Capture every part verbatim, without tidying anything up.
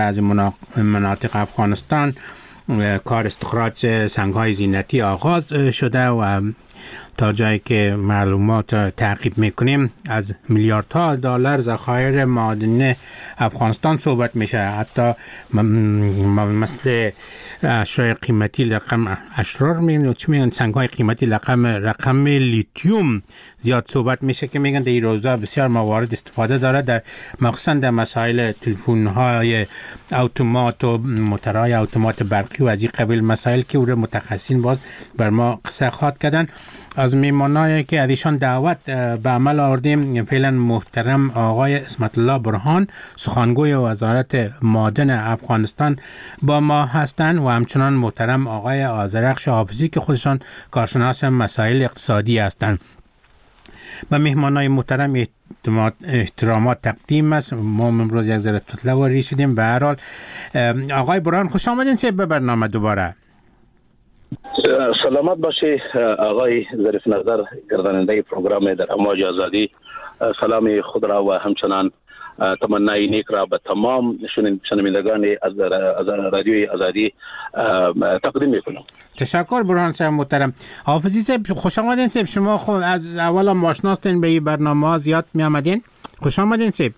از مناطق افغانستان کار استخراج سنگ‌های زینتی آغاز شده و تا جایی که معلومات تعقیب میکنیم از میلیاردها دلار ذخایر معدنی افغانستان صحبت میشه. حتی مثل اشیاء قیمتی رقم اشرار میگن چی میگن سنگ‌های قیمتی رقم رقم لیتیوم زیاد صحبت میشه که میگن در این روزا بسیار موارد استفاده داره در مخصوصا در مسائل تلفن‌های اتومات و موتورهای اتومات برقی و از این قبیل مسائل که او متخصصین باز بر ما قصه خواهد کردن. از میمانایی که ازشان دعوت به عمل آوردیم فعلا محترم آقای اسمت الله برهان سخنگوی وزارت معدن افغانستان با ما هستند و همچنان محترم آقای آذرخش حافظی که خودشان کارشناس مسائل اقتصادی هستند. و مهمانای محترم احترامات تقدیم است. ما امروز یک ذره تطلواری شدیم. به هر حال آقای برهان خوش آمدین به برنامه دوباره. سلامت باشی آقای ظریف نظر گرداننده پروگرام در امواج آزادی. سلام خود را و همچنان تمنای نیک را به تمام شنوندگان از رادیوی آزادی تقدیم میکنم. تشکر برهان صاحب محترم. حافظی صاحب خوش آمدین صاحب. شما خود از اول هم آشناستین به این برنامه زیاد می آمدین. خوش آمدین صاحب.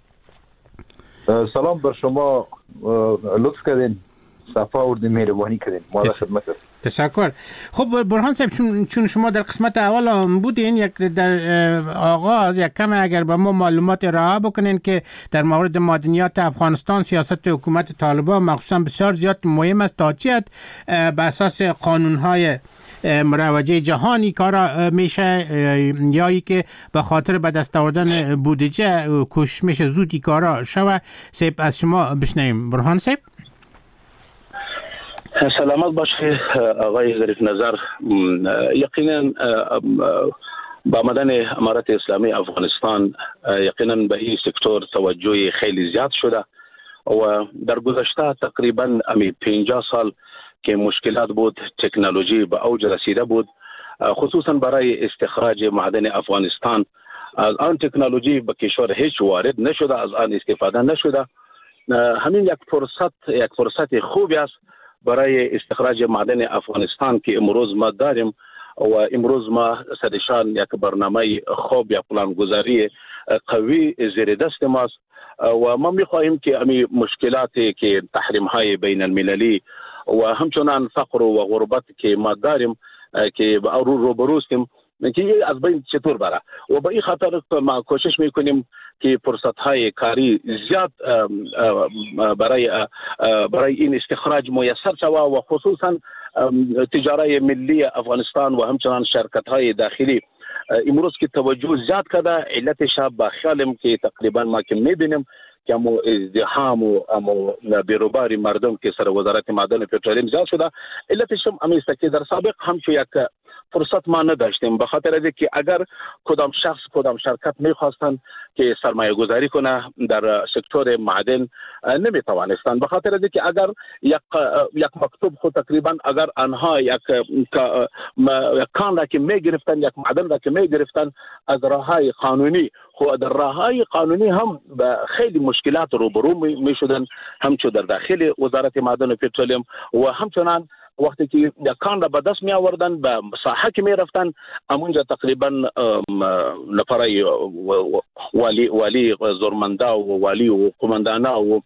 سلام بر شما، لطف کردین، صفا آوردین، مهربانی کردین. ما را خدمت. تشکر. خب برهان صاحب چون, چون شما در قسمت اول هم بودین، یک در آغاز یک کم اگر به ما معلومات ارائه بکنین که در مورد معدنیات افغانستان سیاست حکومت طالبان مخصوصا بسیار زیاد مهم است تا چیت به اساس قانون‌های مروجه جهانی کارا میشه یا ای که به خاطر به دست آوردن بودجه کوشش میشه زودی کارا شوه. صاحب از شما بشنویم. برهان صاحب. سلامت باشی آقای ظریف نظر. یقینا با آمدن امارت اسلامی افغانستان یقینا به این سکتور توجه خیلی زیاد شده و در گذشته تقریبا امی پنجاه سال که مشکلات بود، تکنولوژی به اوج رسیده بود، خصوصا برای استخراج معدن افغانستان. از آن تکنولوژی به کشور هیچ وارد نشده، از آن استفاده نشده. همین یک فرصت یک فرصت خوبی است برای استخراج معدن افغانستان که امروز ما داریم و امروز ما سرشان یک برنامه خوب یا پلانگذاری قوی زیر دست ماست و ما میخواهیم که امی مشکلاتی که تحریم های بین المللی و همچنان فقر و غربت که ما داریم که با روبروستیم که از بین چطور بره و به این خاطر ما کوشش میکنیم که فرصت های کاری زیاد برای برای این استخراج میسر شود و خصوصا تجاره ملی افغانستان و همچنان شرکت های داخلی امروز که توجه زیاد کرده. علت شب با خیالم که تقریبا ما که میبینیم که امو ازدحام و امو بیروباری مردم که سر وزارت معدن و پترولیم زیاد شده. علتش هم امیسته که در سابق هم چو یک فرصت ما نداشتیم، به خاطر از که اگر کدام شخص کدام شرکت میخواستن که سرمایه گذاری کنه در سکتور معدن نمیتوانستند، به خاطر از که اگر یک یک مکتوب خود تقریبا اگر آنها یک کان را که میگرفتن، یک معدن را که میگرفتن از راههای قانونی، خود در راههای قانونی هم به خیلی مشکلات روبرو میشدن، همچون در داخل وزارت معدن و پترولیم و همچنان وقتی که یک کان را به دست می آوردن به ساحه که می رفتن امونجا تقریبا لپرای والی والی زورمندا و والی و قماندانا و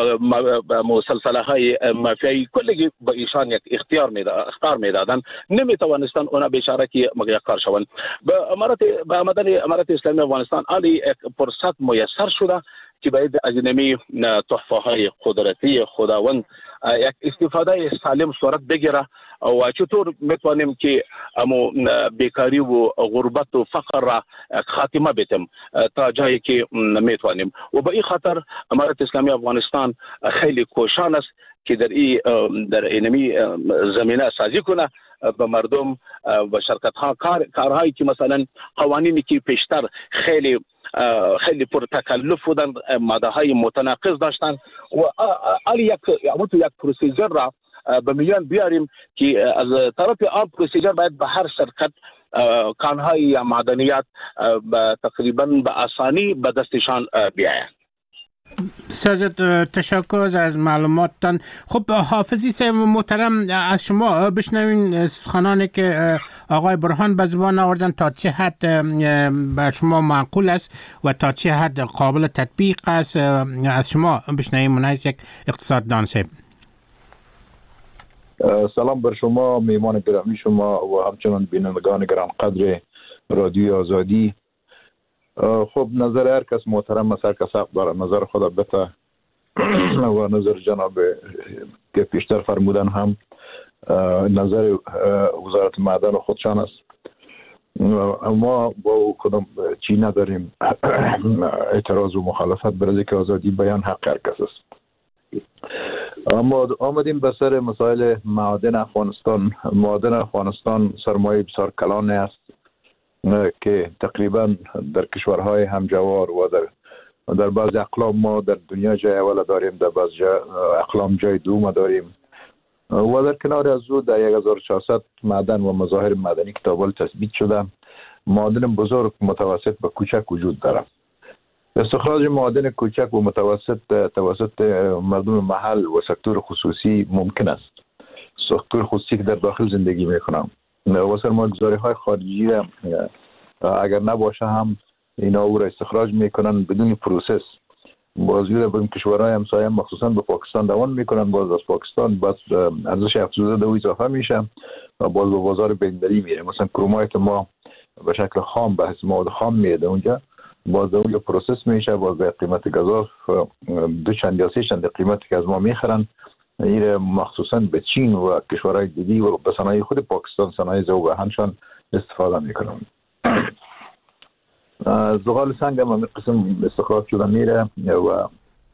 مسلسله های مافیایی کلی به ایشان یک اختیار می اختیار می دادن، نمی توانستن اونا بیچاره که مقیقار شوند. به امارت به آمدن امارت اسلامی افغانستان علی فرصت میسر شده که باید از نمی تحفه های قدرتی خداوند یک استفاده سالم صورت بگیره و چطور میتوانیم که امو بیکاری و غربت و فقر را خاتمه بدیم تا جایی که میتوانیم. و به این خاطر امارت اسلامی افغانستان خیلی کوشان است که در این در اینمی زمینه سازی کنه به مردم و شرکت ها کار کارهایی که مثلا قوانینی که پیشتر خیلی خیلی پر تکلف بودن، ماده های متناقض داشتن و علی یک تو یک پروسیجر را به میان بیاریم که از طرف آن پروسیجر باید به هر شرکت کانهای یا معدنیات تقریبا به آسانی به دستشان بیاید. بسیار تشکر از معلوماتتان. خب حافظی صاحب محترم، از شما بشنوین سخنانی که آقای برهان به زبان آوردن تا چه حد بر شما معقول است و تا چه حد قابل تطبیق است. از شما بشنویم منیز یک اقتصاددان صاحب. سلام بر شما، میمان گرامی شما و همچنان بینندگان گران قدر رادیو آزادی. خب نظر هر کس محترم است، هر کس حق داره نظر خود بته و نظر جناب که پیشتر فرمودن هم نظر وزارت معدن خودشان است. ما با کدام چی نداریم اعتراض و مخالفت، برای که آزادی بیان حق هر کس است. اما آمدیم به سر مسائل معادن افغانستان. معادن افغانستان سرمایه بسیار کلان است که تقریبا در کشورهای همجوار و در در بعض اقلام ما در دنیا جای اول داریم، در بعض اقلام جای دوم داریم و در کنار از او در هزار و چهارصد معدن و مظاهر معدنی که تابل تثبیت شده. معادن بزرگ، متوسط و کوچک وجود دارد. استخراج معادن کوچک و متوسط توسط مردم محل و سکتور خصوصی ممکن است. سکتور خصوصی که در داخل زندگی میکنند و سرمایه‌گذاری های خارجی اگر نباشه هم اینا او را استخراج میکنن بدون پروسس. بازی رو به کشورهای همسایه مخصوصا به پاکستان دوان میکنن، باز از پاکستان باز ارزش افزوده دو اضافه میشه و باز به بازار بین‌المللی میره. مثلا کرومایت ما به شکل خام به حساب مواد خام میاد اونجا، باز اون پروسس میشه، باز به قیمت گزاف دو چند یا سه چند قیمتی که از ما میخرن این مخصوصا به چین و کشورهای دیگه و به صنایع خود پاکستان، صنایع ذوب‌هنشان استفاده میکنن. زغال سنگ هم همین قسم استخراج شده میره و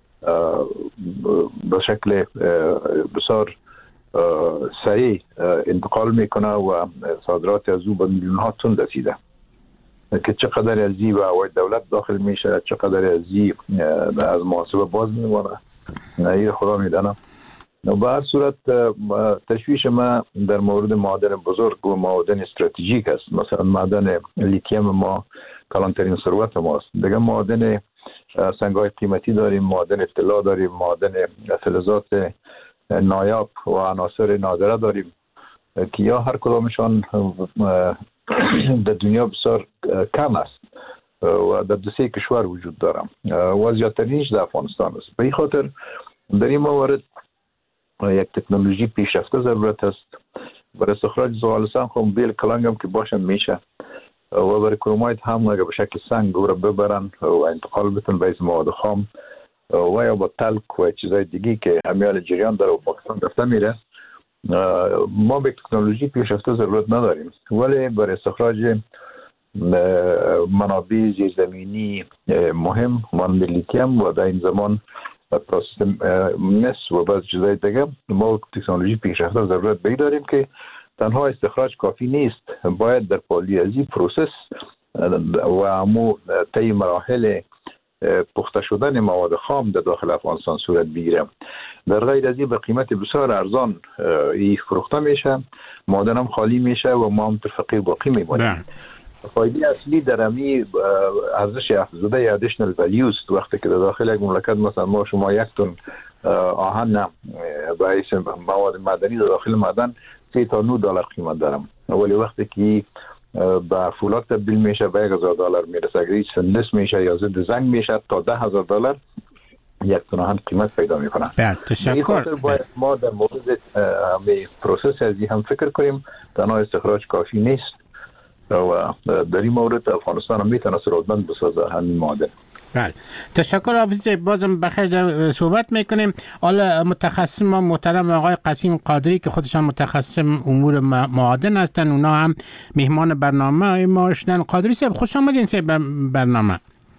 به شکل بسیار سریع انتقال میکنه و صادرات از او به میلیون ها تن رسیده که چقدر از این به عواید دولت داخل میشه، چقدر از این از محاسبه باز میمونه این خدا میدانم. به هر صورت تشویش ما در مورد معادن بزرگ و معادن استراتژیک است. مثلا معدن لیتیم ما کلانترین ثروت ماست. دیگه معادن سنگ‌های قیمتی داریم، معادن طلا داریم، معادن فلزات نایاب و عناصر نادره داریم که یا هر کدامشان در دنیا بسیار کم است و در دو سه کشور وجود دارم و زیادترینش در افغانستان است. به این خاطر در این موارد یک تکنولوژی پیشرفته ضرورت است. برای استخراج زغال سنگ هم بیل کلنگ هم که باشن میشه و برای کرومایت هم اگر به شکل سنگ او را ببرن و انتقال بتن به مواد خام و یا با تلک و چیزای دیگه که همیال جریان داره و پاکستان رفته میره، ما به تکنولوژی پیشرفته ضرورت نداریم. ولی برای استخراج منابع زیرزمینی مهم مانند لیتیم و در این زمان پروسس مس و بعض چیزای دیگه ما تکنولوژی پیشرفته ضرورت داریم که تنها استخراج کافی نیست، باید در پالیازی پروسس و همو طی مراحل پخته شدن مواد خام در داخل افغانستان صورت بگیره. در غیر از این به قیمت بسیار ارزان ای فروخته میشه، معادن هم خالی میشه و ما هم فقیر باقی میمونیم. فایده اصلی در امی ارزش افزوده یا ادیشنال ولیوز وقتی که در داخل یک مملکت مثلا ما شما یک تن آهن باعث مواد معدنی در داخل معدن سه تا نه دلار قیمت دارم، ولی وقتی که به فولاد تبدیل میشه به یک هزار دلار میرسه، اگر هیچ سندس میشه یا ضد زنگ میشه تا ده هزار دلار یک تن آهن قیمت پیدا میکنه. تشکر. باید ما در مورد همه پروسس ازی هم فکر کنیم، تنها استخراج کافی نیست و در این مورد افغانستان هم میتونه ثروتمند بسازه همین معادن. بله تشکر حافظ. بازم بخیر صحبت میکنیم. حالا متخصص ما محترم آقای قاسم قادری که خودشان متخصص امور معادن هستن، اونا هم مهمان برنامه ما شدن. قادری صاحب خوش آمدین صاحب برنامه.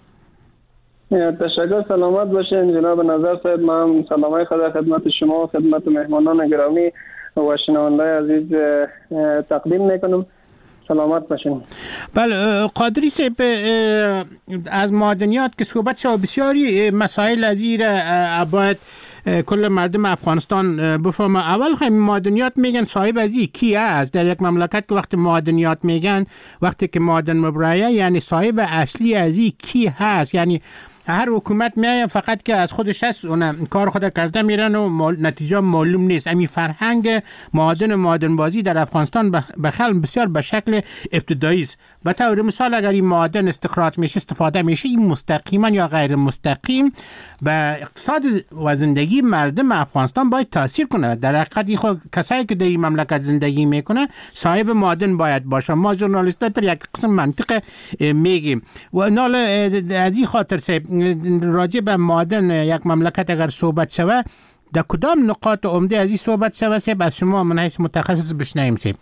تشکر، سلامت باشین جناب نظر صاحب. من سلامای خدا خدمت شما و خدمت مهمانان گرامی و شنوندگان عزیز تقدیم میکنم. سلامت باشین. بله قادری صاحب، از معدنیات که صحبت شد بسیاری مسائل از این باید کل مردم افغانستان بفهمه. اول خیلی معدنیات میگن صاحب از این کی است در یک مملکت که وقتی معدنیات میگن وقتی که معدن مبرایه یعنی صاحب اصلی از این کی هست، یعنی هر حکومت میایه فقط که از خودش هست اون کار خود کرده میرن و مال... نتیجه معلوم نیست. امی فرهنگ معادن معادن بازی در افغانستان بخل بسیار به شکل ابتدایی است. به طور مثال اگر این معادن استخراج میشه استفاده میشه، این مستقیما یا غیر مستقیم به اقتصاد و زندگی مردم افغانستان باید تاثیر کنه. در حقیقت خود کسایی که در این مملکت زندگی میکنه صاحب معادن باید باشه. ما ژورنالیست‌ها در یک قسم منطق میگیم و نال از این خاطر سه راجع به معادن یک مملکت اگر صحبت شوه در کدام نقاط عمده از این صحبت شوه سه از شما من حیث متخصص بشنویم سه.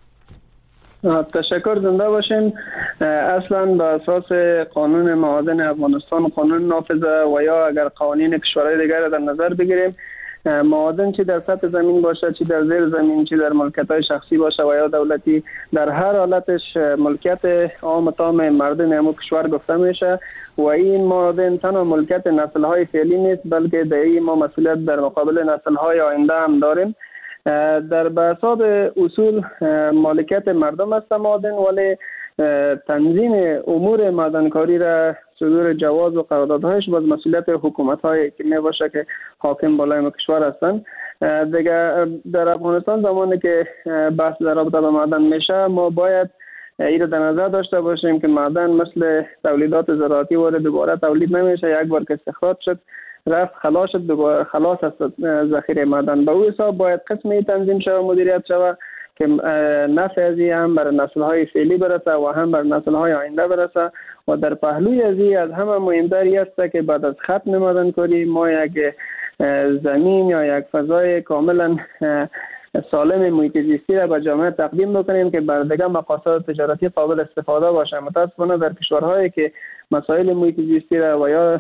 تشکر، زنده باشین. اصلا به اساس قانون معادن افغانستان قانون نافذه و یا اگر قوانین کشورهای دیگر در نظر بگیریم، معادن چی در سطح زمین باشه، چی در زیر زمین، چی در ملکیت‌های شخصی باشه و یا دولتی، در هر حالتش ملکیت عام تام مردم همو کشور گفته میشه و این معادن تنها ملکیت نسل‌های فعلی نیست بلکه در این ما مسئولیت در مقابل نسل‌های آینده هم داریم. در به حساب اصول مالکیت مردم است معادن، ولی تنظیم امور معدنکاری را صدور جواز و قراردادهایش باز مسئولیت حکومت‌های که میباشه که حاکم بالای کشور هستند. دیگه در افغانستان زمانی که بحث در رابطه با معدن میشه ما باید این رو در نظر داشته باشیم که معدن مثل تولیدات زراعتی وارد دوباره تولید نمیشه، یک بار که استخراج شد رفت خلاص شد دوباره خلاص است ذخیره معدن. به او حساب باید قسمی تنظیم شود و مدیریت شود که نفع از این هم بر نسل‌های فعلی برسه و هم بر نسل‌های آینده برسه و در پهلوی از این از همه مهمتر است که بعد از ختم معدنکاری ما یک زمین یا یک فضای کاملا سالم محیط زیستی را به جامعه تقدیم بکنیم که بر دیگر مقاصد تجارتی قابل استفاده باشه. متاسفانه در کشورهایی که مسائل محیط زیستی را و یا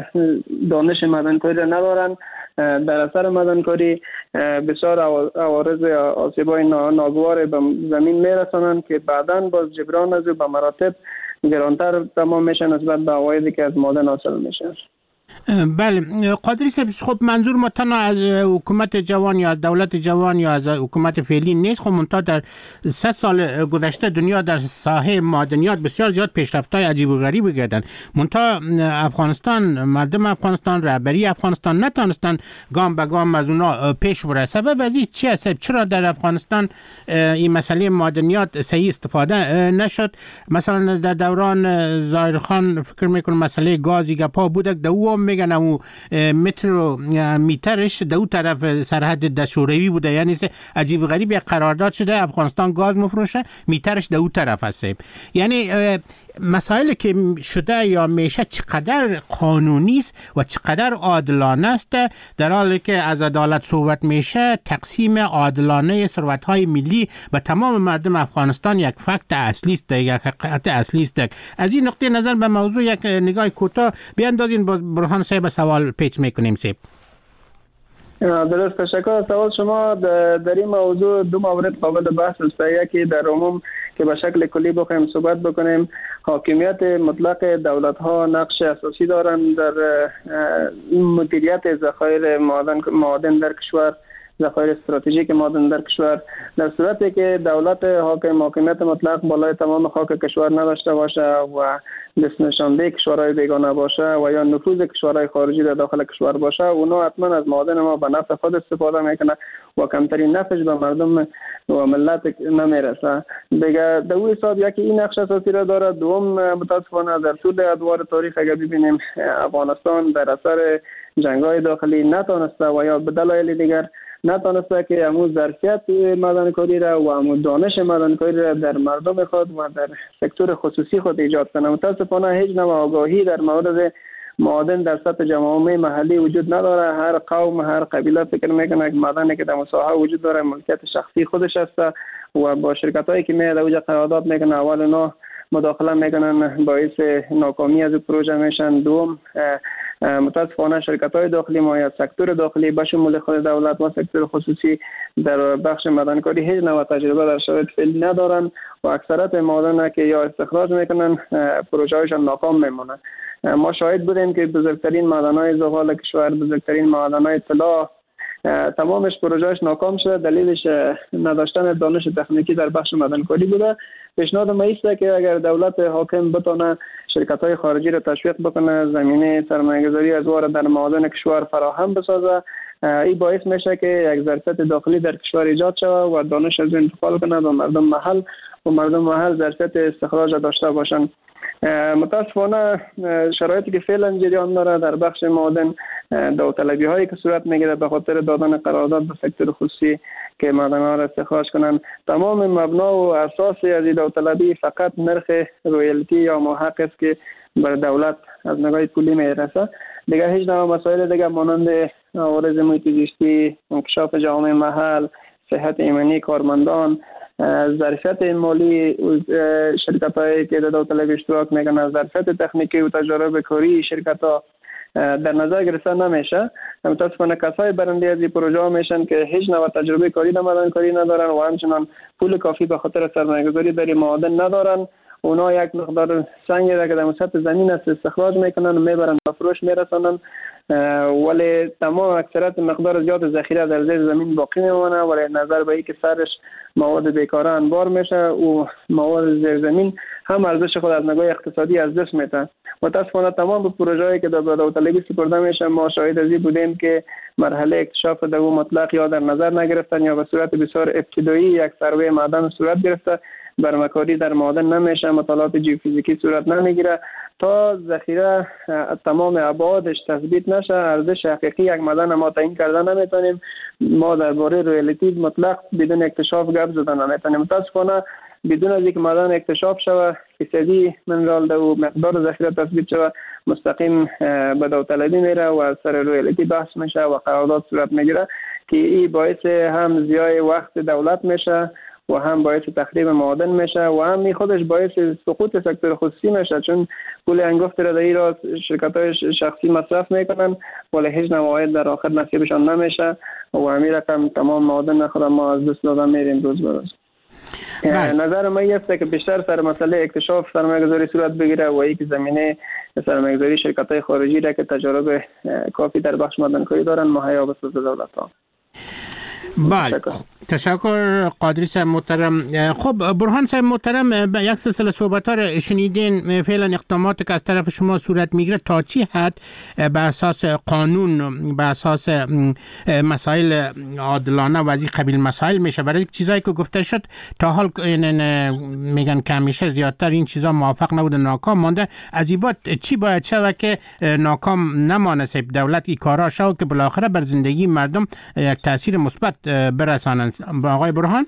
دانش معدنکاری را ندارن، در اثر معدنکاری بسیار عوارض یا آسیب‌های ناگوار به زمین میرسانند که بعداً باز جبران از به مراتب گرانتر تمام میشه نسبت به عوایدی که از معدن حاصل میشه. بله قادری صاحب، خب منظور ما تنها از حکومت جوان یا از دولت جوان یا از حکومت فعلی نیست. خب منتها در سه سال گذشته دنیا در ساحه معدنیات بسیار زیاد پیشرفت‌های عجیب و غریب کردن. منتها افغانستان، مردم افغانستان، رهبری افغانستان نتونستن گام به گام از اونا پیش بره. سبب از این چی است؟ چرا در افغانستان این مسئله معدنیات صحیح استفاده نشد؟ مثلا در دوران ظاهرخان فکر میکنم مسئله گازی گپا بود، دو میگن او متر و میترش دو طرف سرحد دشوروی بوده، یعنی عجیب غریب یک قرارداد شده افغانستان گاز مفروشه میترش دو طرف هست. یعنی مسائلی که شده یا میشه چقدر قانونی است و چقدر عادلانه است، در حالی که از عدالت صحبت میشه تقسیم عادلانه ثروت‌های ملی به تمام مردم افغانستان یک فکت اصلی است، یک حقیقت اصلی است. از این نقطه نظر به موضوع یک نگاه کوتاه بیاندازین. باز برهان صاحب سوال پیچ میکنیم سیب. درست، تشکر از سوال شما. در این موضوع دو مورد قابل بحث است. یکی در عموم که به شکل کلی بخوایم صحبت بکنیم، حاکمیت مطلق دولت ها نقش اساسی دارند در مدیریت ذخایر معدن معادن در کشور، ذخایر استراتژیک معدن در کشور. در صورتی که دولت حاکم حاکمیت مطلق بالای تمام خاک کشور نداشته باشه و دست نشانده کشورهای بیگانه باشه و یا نفوذ کشورهای خارجی در داخل کشور باشه، اونا حتما از معادن ما به نفع خود استفاده میکنه و کمترین نفعش به مردم و ملت نمیرسه. دیگه در اون حساب یکی این نقش اساسی را داره. دوم، متاسفانه در طول ادوار تاریخ اگر ببینیم افغانستان در اثر جنگ‌های داخلی نتونسته و یا به دلایل دیگر نتونسته که همون ظرفیت معدنکاری را و همون دانش معدنکاری را در مردم خود و در سکتور خصوصی خود ایجاد کنه. متاسفانه هیچ نوع آگاهی در مورد معادن در سطح جوامع محلی وجود نداره. هر قوم، هر قبیله فکر میکنه که معدنی که در مساحه وجود داره ملکیت شخصی خودش است و با شرکتایی که میاد اوجا قرارداد میکنه اول اونا مداخله میکنن، باعث ناکامی از پروژه میشن. دوم، متاسفانه شرکت‌های داخلی ما یا سکتور داخلی به شمول خود دولت و سکتور خصوصی در بخش معدنکاری هیچ نوع تجربه در شرایط فعلی ندارن و اکثریت معادن که یا استخراج میکنن پروژه‌هایشان ناکام میمونن. ما شاهد بودیم که بزرگترین معدن‌های زغال کشور، بزرگترین معدن‌های طلا تمامش پروژهش ناکام شده. دلیلش نداشتن دانش تکنیکی در بخش معدنکاری بوده. پیشنهاد ما است که اگر دولت حاکم بتونه شرکت‌های خارجی را تشویق بکنه، زمینه سرمایه‌گذاری از وارد در معادن کشور فراهم بسازه، این باعث میشه که یک ظرفیت داخلی در کشور ایجاد شود و دانش از انتقال کنه و مردم محل و مردم محل ظرفیت استخراج داشته باشند. متاسفانه شرایطی که فعلا جریان داره در بخش معادن، داوطلبی هایی که صورت میگیره به خاطر دادن قرارداد به سکتور خصوصی که معدن ها را استخراج کنند، تمام مبنا و اساس از داوطلبی فقط نرخ رویالتی یا محق است که بر دولت از نگاه پولی میرسه. دیگه هیچ نوع مسائل دیگه مانند عوارض محیط زیستی، انکشاف جامعه محل، صحت ایمنی کارمندان، ظرفیت مالی شرکت هایی که در داوطلبی اشتراک میکنند، ظرفیت تکنیکی و تجارب کاری شرکت ها در نظر گرفته نمیشه. متاسفانه کسای برنده از این پروژه ها میشن که هیچ نوع تجربه کاری در معدنکاری ندارن و همچنان پول کافی به خاطر سرمایه‌گذاری در معادن ندارن. اونا یک مقدار سنگی را که در سطح زمین است استخراج میکنن و میبرن به فروش میرسانن، ولی تمام اکثریت مقدار زیاد ذخیره در زیر زمین باقی میمونه، ولی نظر به اینکه سرش مواد بیکاره انبار میشه و مواد زیر زمین هم ارزش خود از نگاه اقتصادی از دست میده. متاسفانه تمام پروژه‌ای که در داوطلبی سپرده میشه ما شاهد از این بودیم که مرحله اکتشاف دو مطلق یا در نظر نگرفتن یا به صورت بسیار ابتدایی یک سروی معدن صورت گرفته، برمکاری در معادن نمیشه، مطالعات جیوفیزیکی صورت نمیگیره تا ذخیره تمام ابعادش تثبیت نشه. ارزش حقیقی یک معدن ما تعیین کردن نمیتونیم. ما درباره رویالتی مطلق بدون اکتشاف گپ زدن نمیتونیم. متاسفانه بدون از اینکه معدن اکتشاف شوه، فیصدی منرال و مقدار ذخیره تثبیت شوه، مستقیم به داوطلبی میره و از سر رویالتی بحث میشه و قرارداد صورت میگیره که این باعث هم ضیاع وقت دولت میشه و هم باعث تخریب معادن میشه و هم خودش باعث سقوط سکتور خصوصی میشه، چون پول انگفت را در این راز شرکت‌های شخصی مصرف میکنن ولی هیچ نوعیت در آخر نصیبشان نمیشه و همین رقم تمام معادن خود ما از دست دادن میریم روز به روز. نظر ما است که بیشتر سر مسئله اکتشاف سرمایه‌گذاری صورت بگیره و یک زمینه سرمایه‌گذاری شرکت‌های خارجی را که تجربه کافی در بخش معدنکاری دارن مهیا بسازه دولت‌ها. بله، تشکر قادری صاحب محترم. خب برهان صاحب محترم، یک سلسله صحبت ها را شنیدین. فعلا اقدامات که از طرف شما صورت میگیره تا چی حد به اساس قانون، به اساس مسائل عادلانه و از این قبیل مسائل میشه؟ برای چیزایی که گفته شد تا حال میگن که همیشه زیادتر این چیزا موافق نبوده، ناکام مانده. از این بعد چی باید شود که ناکام نمانه؟ دولت این کارا شو که بالاخره بر زندگی مردم یک تاثیر مثبت برسانند. با آقای برهان.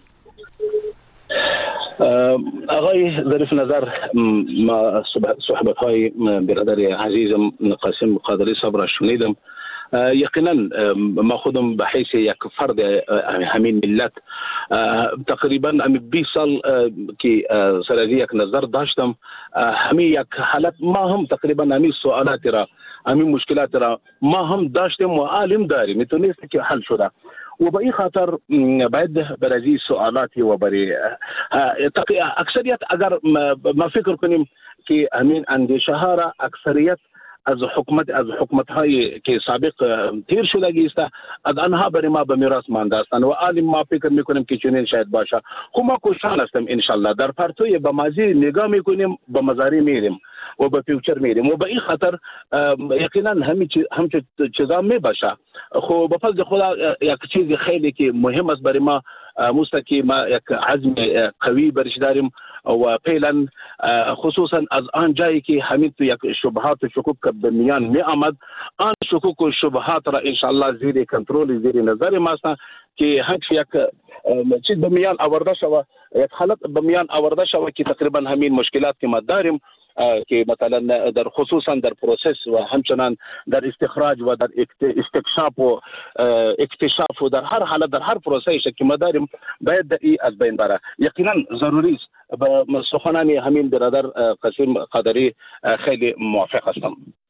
آقای ظریف نظر، ما صحبت های برادر عزیزم قاسم قادری صاحب را شنیدم. یقینا ما خودم به حیث یک فرد همین ملت تقریبا بیست سال که سر از یک نظر داشتم، همین یک حالت ما هم تقریبا همین سوالات را، همین مشکلات را ما هم داشتیم و عالم داریم، میتونست که حل شده و به این خاطر باید برای سوالاتی و برای اکثریت اگر ما فکر کنیم که همین اندیشه ها را اکثریت از حکومت از حکومت های که سابق تیر شدگی است، از آنها برای ما به میراث مانده هستند و عالم ما فکر میکنیم که چنین شاید باشه. خب ما کوشان هستیم ان شاء الله در پرتوی به ماضی نگاه میکنیم، به مضاری میریم و به فیوچر میریم و به این خاطر یقینا همین هم چیزا میباشه. خب به فضل خدا یک چیز خیلی که مهم است برای ما مستقیم ما یک عزم قوی برش داریم و فعلا خصوصا از آن جایی که همین تو یک شبهات و شکوک به میان می آمد، آن شکوک و شبهات را ان شاء الله زیر کنترل زیر نظر ما است که هیچ یک چیز به میان آورده شود، یک حالت به میان آورده شود که تقریبا همین مشکلات که ما داریم که مثلا در خصوصا در پروسس و همچنان در استخراج و در استکشاف و اکتشاف و در هر حالت در هر پروسه‌ای که ما داریم باید ای از بین بره. یقینا ضروری است. به سخنان همین برادر قاسم قادری خیلی موافق هستم.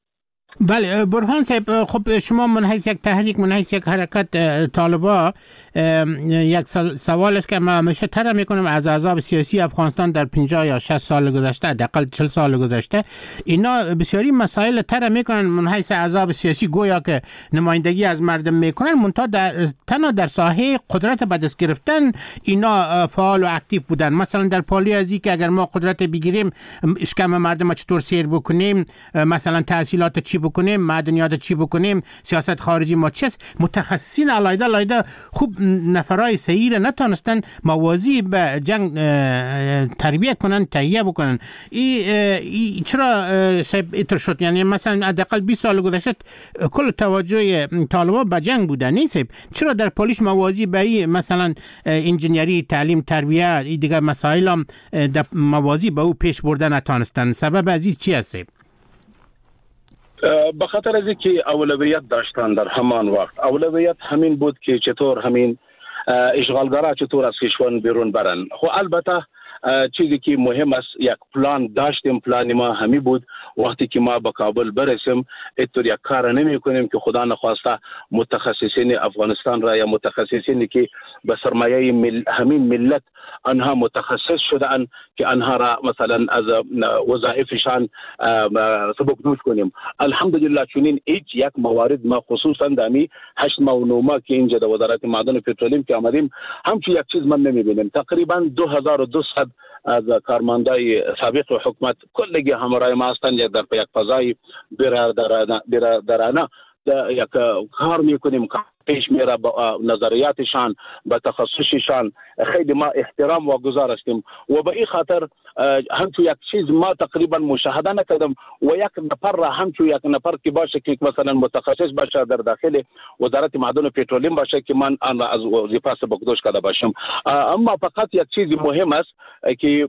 بله برهان صاحب، خب شما من حیث یک تحریک، من حیث یک حرکت طالبا، یک سوال است که ما همیشه طرح میکنم از احزاب سیاسی افغانستان در پنجاه یا شصت سال گذشته، حداقل چهل سال گذشته، اینا بسیاری مسائل طرح میکنن من حیث احزاب سیاسی، گویا که نمایندگی از مردم میکنن، منتها در تنها در ساحه قدرت به دست گرفتن اینا فعال و اکتیو بودن. مثلا در پالی ازی که اگر ما قدرت بگیریم اشکم مردم چطور سیر بکنیم، مثلا تحصیلات چی بکنیم، معدنیات چی بکنیم، سیاست خارجی ما چیست، متخصصین علایده علایده خوب نفرای صحیح را نتونستن موازی به جنگ تربیت کنن، تهیه بکنن. ای, ای چرا صاحب ایتر شد؟ یعنی مثلا حداقل بیست سال گذشته کل توجه طالبان به جنگ بوده، نیست صاحب؟ چرا در پالیش موازی به ای مثلا انجینری، تعلیم، تربیت، ای دیگه مسائل هم موازی به او پیش برده نتونستن؟ سبب از این چی است؟ به خاطر از اینکه اولویت داشتن در همان وقت، اولویت همین بود که چطور همین اشغالگرا چطور از کشور بیرون برن. خب البته چیزی که مهم است یک پلان داشتیم، پلان ما همین بود وقتی که ما به کابل برسیم اینطور یک کار نمی کنیم که خدا نخواسته متخصصین افغانستان را یا متخصصینی که به سرمایه مل... همین ملت آنها متخصص شدن که آنها را مثلا از وظایفشان سبکدوش کنیم. الحمدلله چنین هیچ یک موارد ما خصوصا دمی هشت ماه و نه ماه که اینجا در وزارت معدن و پترولیم که آمدیم همچی یک چیز من نمی بینیم. تقریبا دو هزار و دویست از کارمندای سابق حکومت کلگی همراه ما هستند، یک در یک فضای برادرانه برادرانه یک کار میکنیم، پیش میره با نظریاتشان، با تخصصشان. خیلی ما احترام واگذار هستیم و به این خاطر همچون یک چیز ما تقریبا مشاهده نکردم و یک نفر را همچون یک نفر که باشه که مثلا متخصص باشه در داخل وزارت معدن و پترولیم باشه که من آن را از وظیفه سبکدوش کرده باشم. اما فقط یک چیز مهم است که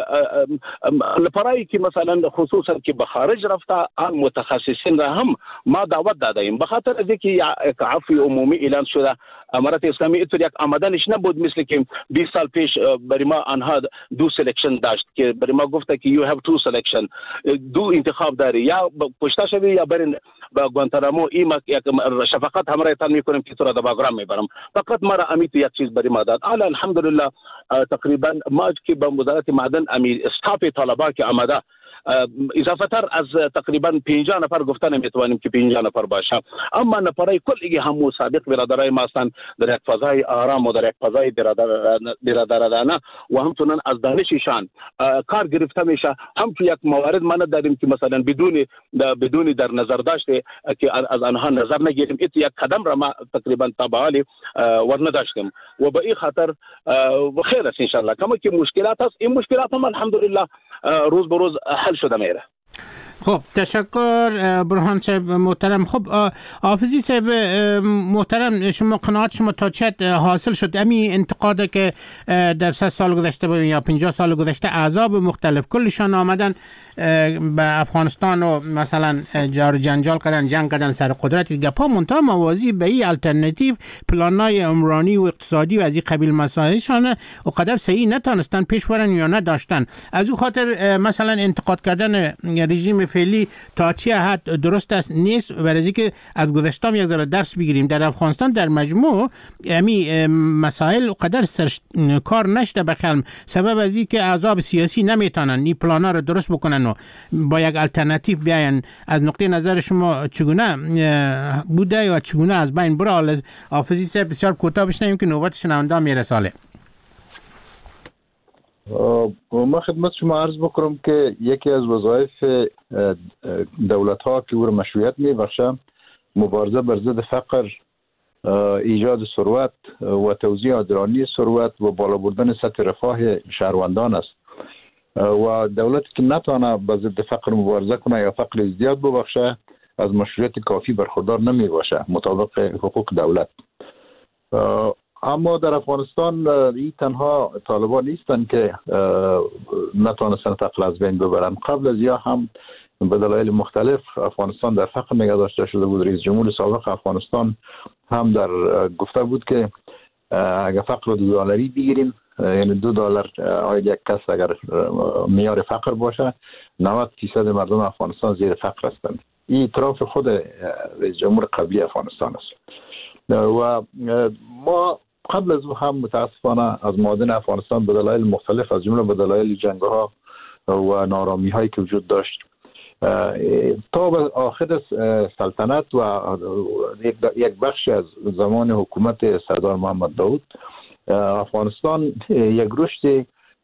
برای که مثلا خصوصا که به خارج رفته آن متخصصین را هم ما دعوت دادیم، به خاطر از اینکه یک عفو عمومی اعلان شده. امارت اسلامی اینطور یک آمدنش نبود مثل که بیست سال پیش برای ما آنها دو سلکشن داشت که برای ما گفته که you have two selection، دو انتخاب داری، یا کشته شوی یا برین با گوانتانامو. این یک شفقت همراه تان میکنیم که تو را در باگرام میبرم. فقط ما را امیت یک چیز برای ما داد. حالا الحمدلله تقریبا ما که به وزارت معدن امی استاف طلبا که آمده اضافه تر از تقریبا پنجاه نفر گفتن نمیتوانیم که پنجاه نفر باشه، اما نفرای کلی هم سابق برادرای ما هستند در یک فضای آرام و در یک فضای برادرانه و همچنان از دانششان کار گرفته میشه. همچون یک موارد ما نداریم که مثلا بدون بدون در نظر داشته که از آنها نظر نگیریم. این یک قدم را ما تقریبا تابعالی ورنه داشتیم و به این خاطر خیر است ان شاء الله. کما که مشکلات است، این مشکلات هم الحمدلله روز به روز حل شده میره. خب تشکر برهان صاحب محترم. خب حافظی صاحب محترم، شما قناعت شما تا چه حاصل شد امی انتقاده که در ست سال گذشته یا پنجاه سال گذشته احزاب مختلف کلشان آمدن به افغانستان و مثلا جار جنجال کردن، جنگ کردن سر قدرت گپا، منتها موازی به این الټرناتیو پلانای عمرانی و اقتصادی و از این قبیل مسائلشان و قدر صحیح نتونستن پیش برن یا نداشتن. از او خاطر مثلا انتقاد کردن رژیم فعلی تا چه حد درست است نیست، برای که از گذشته یک ذره درس بگیریم. در افغانستان در مجموع امی مسائل قدر سرش کار نشده بخلم، سبب از این که احزاب سیاسی نمیتونن این پلانا رو درست بکنن و با یک الټرناتیو بیاین. از نقطه نظر شما چگونه بوده یا چگونه از بین بره؟ حافظی صاحب بسیار کوتاه بشنویم که نوبت شنونده میرساله. ما خدمت شما عرض بکنم که یکی از وظایف دولت ها که او مشروعیت میبخشه مبارزه بر ضد فقر، ایجاد ثروت و توزیع عادلانه ثروت و بالا بردن سطح رفاه شهروندان است و دولت که نتونه با ضد فقر مبارزه کنه یا فقر ازدیاد ببخشه از مشروعیت کافی برخوردار نمی باشه مطابق حقوق دولت. اما در افغانستان این تنها طالبان نیستن که نتوانستن فقر از بین ببرن. قبل از یا هم به دلایل مختلف افغانستان در فقر نگه داشته شده بود. رئیس جمهور سابق افغانستان هم در گفته بود که اگر فقر دو دلاری بگیریم، یعنی دو دلار آید یک کس اگر معیار فقر باشه، نود درصد مردم افغانستان زیر فقر هستند. این اعتراف خود رئیس جمهور قبلی افغانستان است و ما قبل از او هم متاسفانه از معادن افغانستان به دلایل مختلف از جمله به دلایل جنگ‌ها و نارامی هایی که وجود داشت تا به آخر سلطنت و یک بخش از زمان حکومت سردار محمد داود افغانستان یک رشد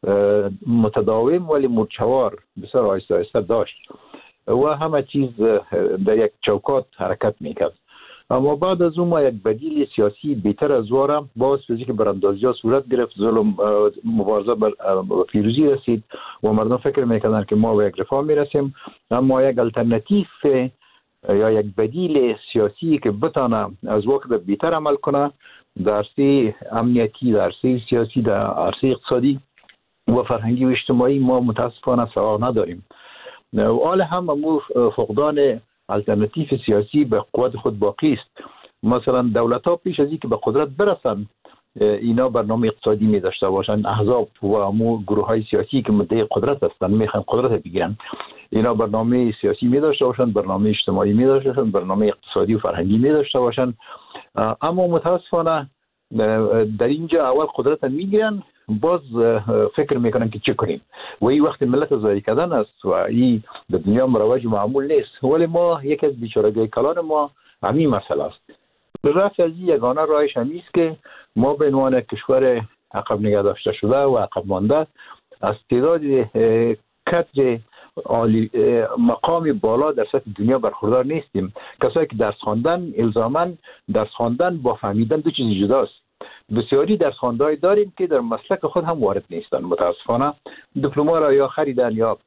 متداوم ولی متشوار بسیار آهسته آهسته داشت و همه چیز در یک چوکات حرکت میکرد. اما بعد از اون ما یک بدیل سیاسی بهتر از وارم باز فیزیک براندازی ها صورت گرفت، ظلم مبارزه بر پیروزی رسید و مردم فکر میکردن که ما به یک رفاه میرسیم. اما یک الटरनेटिव یا یک بدیل سیاسی که بتانه از وقت بهتر عمل کنه در عرصه امنیتی، در عرصه سیاسی، در عرصه اقتصادی و فرهنگی و اجتماعی ما متاسفانه سراغ نداریم. حال هم امور فقدان الटरनेटिव سیاسی به قوت خود باقی است. مثلا دولت ها پیش از اینکه به قدرت برسن اینا برنامه اقتصادی می داشته باشن، احزاب و امور گروه های سیاسی که مدعی قدرت هستند میخوان قدرت بگیرن، اینا برنامه سیاسی می داشته باشن، برنامه اجتماعی می داشته باشن، برنامه اقتصادی و فرهنگی می داشته باشن. اما متاسفانه در اینجا اول قدرت میگیرن باز فکر میکنن که چه کنیم و این وقت ملت زایی کردن است و این در دنیا مروج معمول نیست. ولی ما یکی از بیچارگی کلان ما همین مسئله است. رفت از این یگانه راهش همین است که ما به عنوان کشور عقب نگه داشته شده و عقب مانده از تعداد کادر عالی مقام بالا در سطح دنیا برخوردار نیستیم. کسایی که درس خواندن الزاما درس خواندن با فهمیدن دو چیز جداست. بسیاری درس خوانده‌ای داریم که در مسلک خود هم وارد نیستن. متاسفانه دیپلم‌ها را یا خریدن یا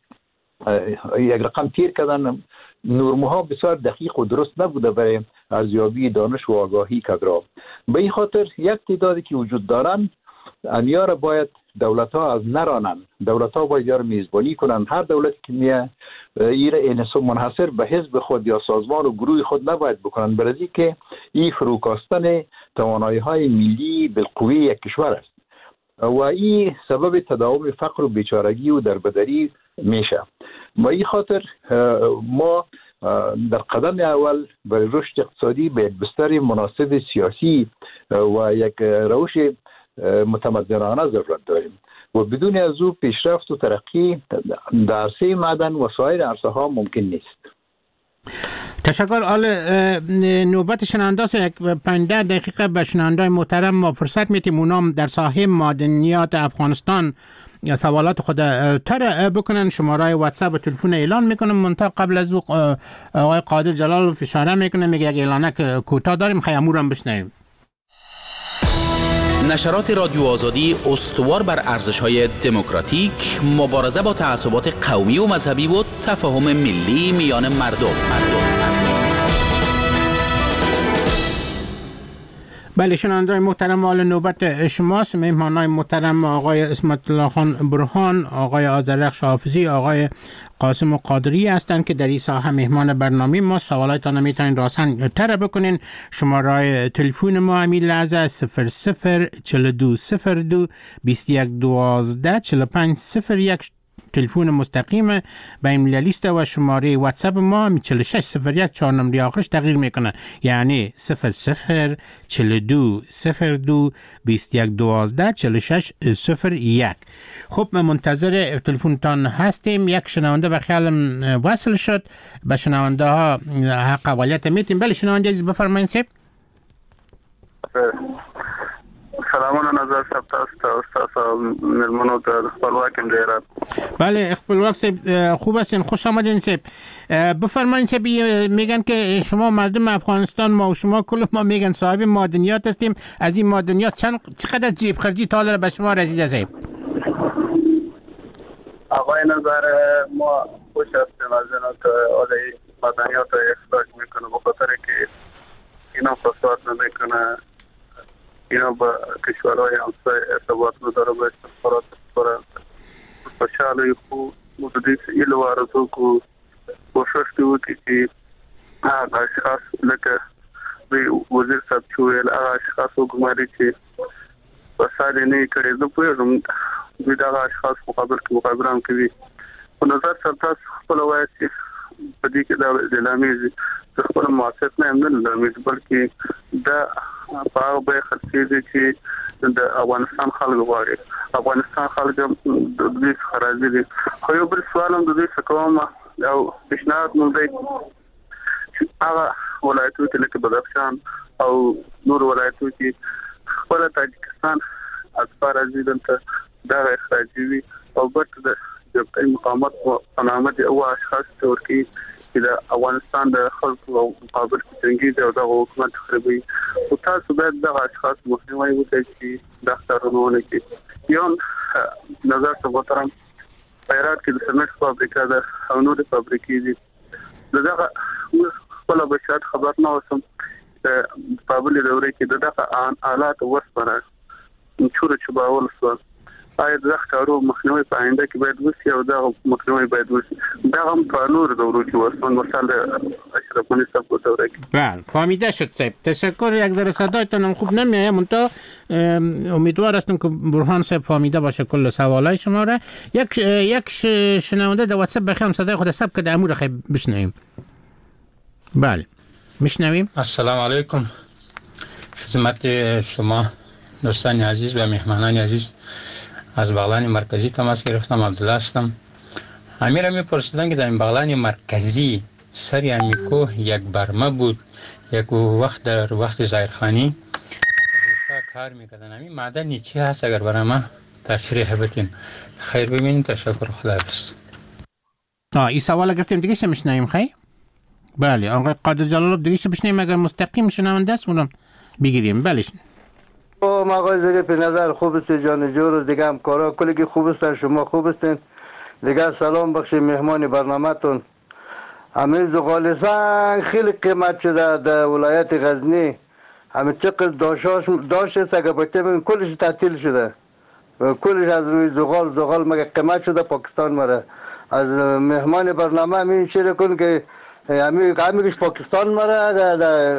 یک رقم تیر کردن. نرم‌ها بسیار دقیق و درست نبوده برای ارزیابی دانش و آگاهی کادرها. به این خاطر یک تعدادی که وجود دارن انیا را باید دولت‌ها از نرانن. دولت‌ها باید یار میزبانی کنن. هر دولتی که میه این انحصار منحصر به حزب خود یا سازمان و گروه خود نباید بکنن، برای که این فروکاستن توانایی‌های ملی بالقوه یک کشور است و این سبب تداوم فقر و بیچارگی و دربدری میشه. با این خاطر ما در قدم اول برای رشد اقتصادی به بستر مناسب سیاسی و یک روش متمدنانه ضرورت داریم و بدون از او پیشرفت و ترقی در عرصه معدن و سایر عرصه ها ممکن نیست. تشکر. آل نوبت شنانداس یک پنجده دقیقه به شناندای محترم ما فرصت میتیم اونام در ساحه معدنیات افغانستان یا سوالات خود تر بکنن. شماره واتساپ و تلفن اعلان میکنم منتها قبل از او آقای قادر جلال اشاره میکنه میگه یک اعلانک کوتاه داریم خیامورم بشنویم. نشرات رادیو آزادی استوار بر ارزش‌های دموکراتیک، مبارزه با تعصبات قومی و مذهبی و تفاهم ملی میان مردم. بله شنوندگان محترم، حال نوبت شماست. مهمانان محترم آقای اسمت الله خان برهان، آقای آذرخش حافظی، آقای قاسم قادری هستند که در این ساحه مهمان برنامه ما. سوالاتتان میتونین راسن تر بکنین. شماره تلفن ما همین لحظه صفر صفر چهل و دو صفر دو بیست و یک دوازده چهل و پنج صفر یک. تلفن مستقیم به این لیست و شماره واتساپ ما چهل و شش صفر یک چهار نمبری آخرش تغییر میکنه، یعنی صفر صفر چهل و دو صفر دو بیست و یک دوازده چهل و شش صفر یک. خب من منتظر تلفنتان هستیم. یک شنونده به خیالم وصل شد. به شنونده ها حق اولویت میتیم. بله شنونده عزیز بفرمایید. سب سلامونه نظر ثبت است استاد ملمنو در خپلواک امریات. بله خپلواک سب خوب هستین، خوش آمدین سب. بفرمایید سب. میگن که شما مردم افغانستان ما و شما کل ما میگن صاحب معدنیات هستیم. از این معدنیات چند چقدر جیب خرجی تا حالا به شما رسیده سب؟ آقای نظر ما خوش هستیم از اینکه عالی معدنیات اخراج میکنه به خاطر که اینا فساد نمیکنه، اینا با کشورهای همسایه ارتباط نداره، به استخبارات برای خوشحالی خوب مددیس ایلو آرزو کو کوشش دیو که هغه اشخاص لکه وزیر صاحب چویل هغه اشخاص وګماري چې فساد نه کړي. زه پوهېږم دوی دغه اشخاص مقابل کې مقابله هم کوي. په نظر سره تاسو خپل وایي چې پدې کې دا اعلامي خپل موافق نه هم نه بلکې دا په هغه خلک چې د افغانستان خلک غواړي افغانستان خلک د دې خراجي دي خو یو بل سوال هم د دې څخه او پیشنهاد مونږ دی هغه ولایتونو کې لکه بدخشان او نور ولایتونو کې خپل تاجکستان اصفار ازیدنته دا اخراجي او بت د جبهه مقاومت او علامت او اشخاص ترکی چې د افغانستان د خلکو او مقابل کې څنګه دی او د حکومت خرابي او تاسو باید د اشخاص مخنیوي وکړئ چې د خترونه کې یو نظر څه وترم پیرات کې د سمټ فابریکا ده او نور فابریکې دي دغه خپل بشات خبر نه اوسم د قابل دورې کې دغه آلات وسپره چوره چباول سو آیا د ښکارو مخنیوي په آینده کې باید وشي او دا مخنیوي باید وشي دا هم په نور دورو کې ورسون مثلا اشرف غنی صاحب په دوره کې بله فهمیده شد صاحب تشکر یک ذره صدایتون هم خوب نمیاد منتها امیدوار هستم که برهان صاحب فهمیده باشه کل سوالای شما را یک یک شنونده در واتساپ بخوام صدای خود ثبت کرده امور خیلی بشنویم بله میشنویم السلام علیکم خدمت شما دوستان عزیز و مهمانان عزیز از بغلان مرکزی تماس گرفتم عبدالله هستم امیر می پرسیدن که در این بغلان مرکزی سر یعنی کوه یک برمه بود یک وقت در وقت ظاهرخانی روسا کار میکردن همین معدنی چی هست اگر برای ما تشریح بتین خیر ببینید تشکر خداحافظ آه این سوال گرفتیم دیگه شمشناییم خیلی بله آقای قادر جلالov دیگه بشنیم اگر مستقیم شنونده است اونم بگیریم بله ما آقای دیگه به نظر خوب است جان جور دیگه هم کارا کلی که خوب است شما خوب هستین دیگه سلام بخشید مهمان برنامه‌تون همین زغالسنگ خیلی قیمت شده در ولایت غزنی همین چقدر داشتاش داشت است اگر بچه بگیم کلش تعطیل شده کلش از روی زغال زغال مگه قیمت شده پاکستان مره از مهمان برنامه همین شیر کن که همین همیش پاکستان مره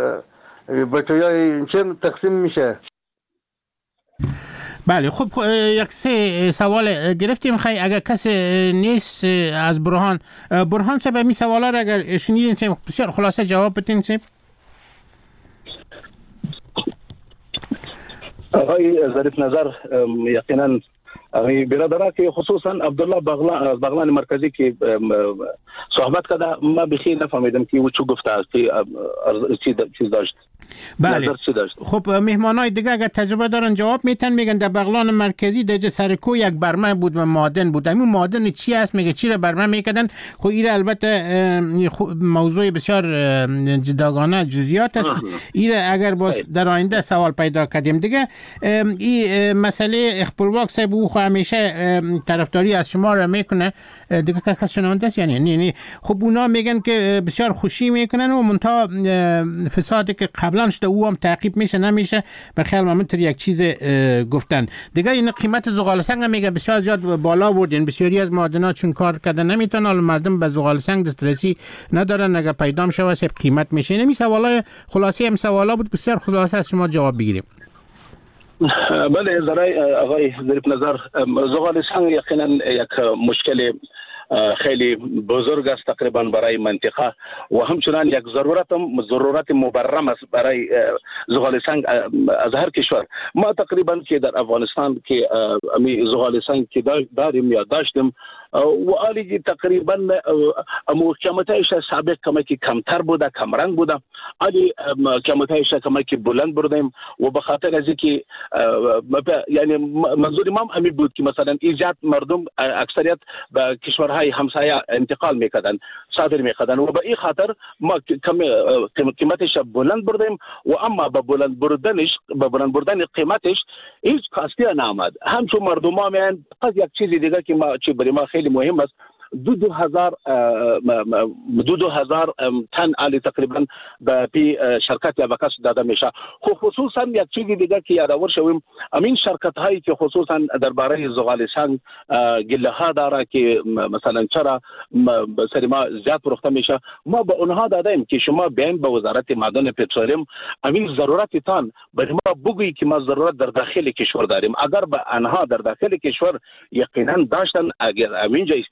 بچه های چه تقسیم میشه بله خب یک سه سوال گرفتیم خیلی اگر کسی نیست از برهان برهان صاحب می سوالا را اگر شنیدین سیم بسیار خلاصه جواب بدین سیم آقای ظریف نظر یقینا برادرها که خصوصا عبدالله بغلان بغلان مرکزی که صحبت کرده ما بخیر نفهمیدم که او چه گفته چی چیز داشت بله خب مهمانای دیگه اگر تجربه دارن جواب میتن میگن در بغلان مرکزی در سرکو یک برمه بود و معدن بود همون معدن چی هست میگه چی را برمه میکردن خب این البته موضوع بسیار جداگانه جزئیات است این اگر باز در آینده سوال پیدا کردیم دیگه این مسئله اخپلواک صاحب او همیشه طرفداری از شما را میکنه دیگه کس شنونده است یعنی نه نه خب اونا میگن که بسیار خوشی میکنن و منتها فسادی که قبلا شده او هم تعقیب میشه نمیشه به خیال من تر یک چیز گفتن دیگه این قیمت زغال سنگ میگه بسیار زیاد بالا بردین بسیاری از معدنات چون کار کردن نمیتونن حالا مردم به زغال سنگ دسترسی ندارن اگه پیدا شه واسه قیمت میشه نمی سوالای خلاصه هم سوالا بود بسیار خلاصه از شما جواب بگیریم بله ذرای آقای ظریف نظر زغال سنگ یقینا یک مشکل خیلی بزرگ است تقریبا برای منطقه و همچنان یک ضرورت هم ضرورت مبرم است برای زغال سنگ از هر کشور ما تقریبا که در افغانستان که زغال سنگ که داریم یا داشتیم و آلی تقریبا قیمتایش سابق کمی که کمتر بوده کمرنگ بوده آلی قیمتایش کمی که بلند بردیم و به خاطر از اینکه یعنی منظور ما همین بود که مثلا ایجاد مردم اکثریت به کشورهای همسایه انتقال میکردن صادر میکردن و به این خاطر ما قیمتش بلند بردیم و اما به بلند بردنش به بلند بردن قیمتش هیچ کاستی نآمد همچون مردم ها میان فقط یک چیز دیگه که ما چه برای ما خیلی مهم است دو دو هزار دو دو هزار تن آلی تقریبا به پی شرکت یا بکس داده میشه خصوصا یک چیز دیگه که یادآور شویم امین شرکت هایی که خصوصا درباره زغال سنگ گله ها داره که مثلا چرا سری ما زیاد فروخته میشه ما به اونها دادیم که شما بیاین به وزارت معدن پترولیم امین ضرورتتان برای ما بگویی که ما ضرورت در داخل کشور داریم اگر به آنها در داخل کشور یقینا داشتن اگر امینجا استعمال میکردن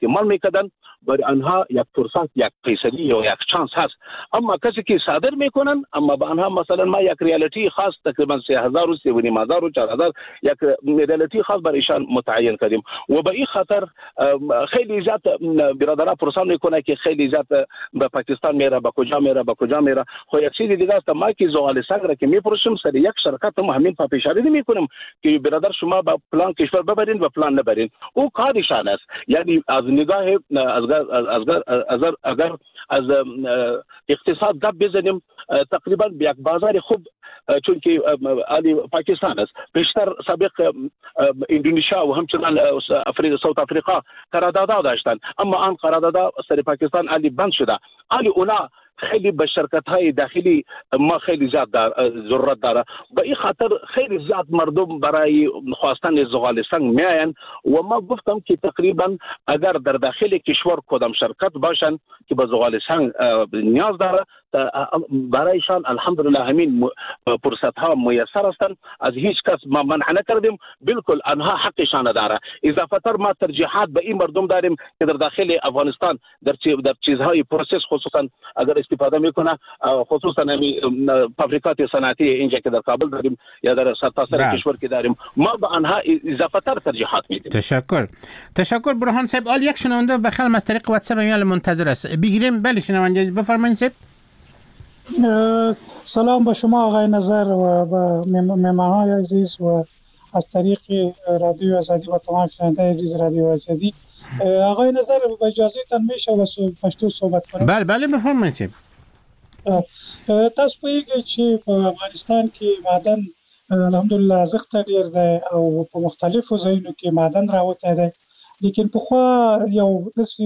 کردن برای آنها یک فرصت یک فیصدی یا یک چانس هست. اما کسی که صادر میکنن اما به آنها مثلا ما یک ریالیتی خاص تقریبا سه هزار و سه و نیم هزار و چهار هزار یک ریالیتی خاص برای ایشان متعین کردیم و به این خاطر خیلی زیاد برادرها پرسان میکنه که خیلی زیاد به پاکستان میره، به کجا میره، به کجا میره. خو یک چیز دیگه است، ما که زغال سنگ را که میپرسیم سر یک شرکت ما همین پاپیشاری نمیکنیم که برادر شما به پلان کشور ببرین و پلان نبرین. او کارشان است. یعنی از نگاه از اگر اگر اگر از اقتصاد گپ بزنیم تقریبا یک بازار خوب چون که علی پاکستان است، بیشتر سابق اندونزیا و همچنان افریقا ساوت افریقا قرارداد داشتن، اما آن قرارداد سر پاکستان علی بند شده. علی اونا خیلی به شرکت های داخلی ما خیلی زیاد دار ضرورت داره. به این خاطر خیلی زیاد مردم برای خواستن زغال سنگ میاین و ما گفتم که تقریبا اگر در داخل کشور کدام شرکت باشن که به زغال سنگ نیاز داره برایشان الحمدلله همین فرصت ها میسر هستند. از هیچ کس ما منع نکردیم، بالکل آنها حقشان داره. اضافه تر ما ترجیحات به این مردم داریم که در داخل افغانستان در در چیزهای پروسس خصوصا اگر استفاده میکنه، خصوصا همین فابریکات صنعتی اینجا که در کابل داریم یا در سرتاسر کشور که داریم، ما به آنها اضافه تر ترجیحات میدیم. تشکر تشکر برهان صاحب. آل یک شنونده بخیر از طریق واتساپ ایمیل منتظر است. بگیریم. بله شنونده عزیز بفرمایید صاحب. سلام به شما آقای نظر و به مهمانان عزیز و از طریق رادیو آزادی و تمام شنونده عزیز رادیو آزادی. آقای نظر با اجازهتان میشه و پښتو صحبت کنم؟ بله بله بفرمایید صاحب. تاسو پوهیږئ چې په افغانستان کې معدن الحمدلله ارزښت ډیر دی او په مختلفو ځایونو کې معدن راوتی دی، لیکن پخوا یو داسې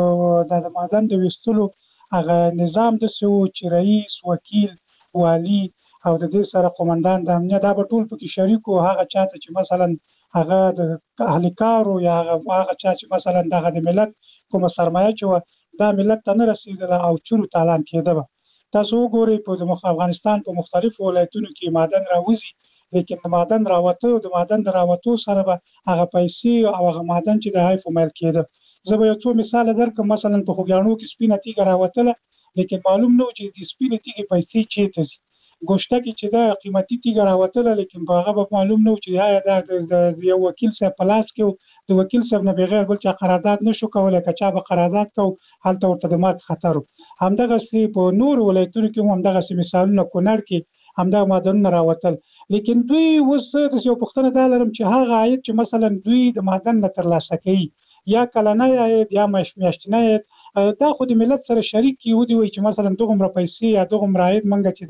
د معدن د ویستلو هغه نظام داسې و چې رئیس، وکیل، والی او د دې سره قومندان د امنیت دا به ټول پکې شریک و. هغه چاته چې مثلا هغه د اهل کارو یا هغه چا چې مثلا دغه د ملت کومه سرمایه چې و دا ملت ته نه رسېدله او چورو تالان کېده به. تاسو وګورئ په افغانستان په مختلفو ولایتونو کې معدن راوځي، لیکن د معدن راوتو د معدن د راوتو سره به هغه پیسې او هغه معدن چې د هایف مل کېده. زه به یو څو مثال درکړم. مثلا په خوږیاڼو کې سپینه تیږه راوتله، لیکن معلوم نه و چې د سپینې تیږې پیسې چیرته ځي. ګوشته کې چې دا قیمتي تیږه راوتله، لیکن په هغه به معلوم نه و چې یا دا د یو وکیل صاحب په لاس کې و، د وکیل صاحب نه بغیر بل چا قرارداد نشو کولی. که چا به قرارداد کو هلته ورته د مرګ خطر و. همدغسې په نورو ولایتونو کې هم همدغسې مثالونه کونړ کې همدغه معدنونه راوتل، لیکن دوی اوس داسې یو پوښتنه دا لرم چې هغه عاید چې مثلا دوی د معدن نه ترلاسه کوي یا کلنی عاید یا میاشتنی عاید، دا خو د ملت سره شریک کې ودی چې مثلا دغومره پیسې یا دغومره عاید موږ چې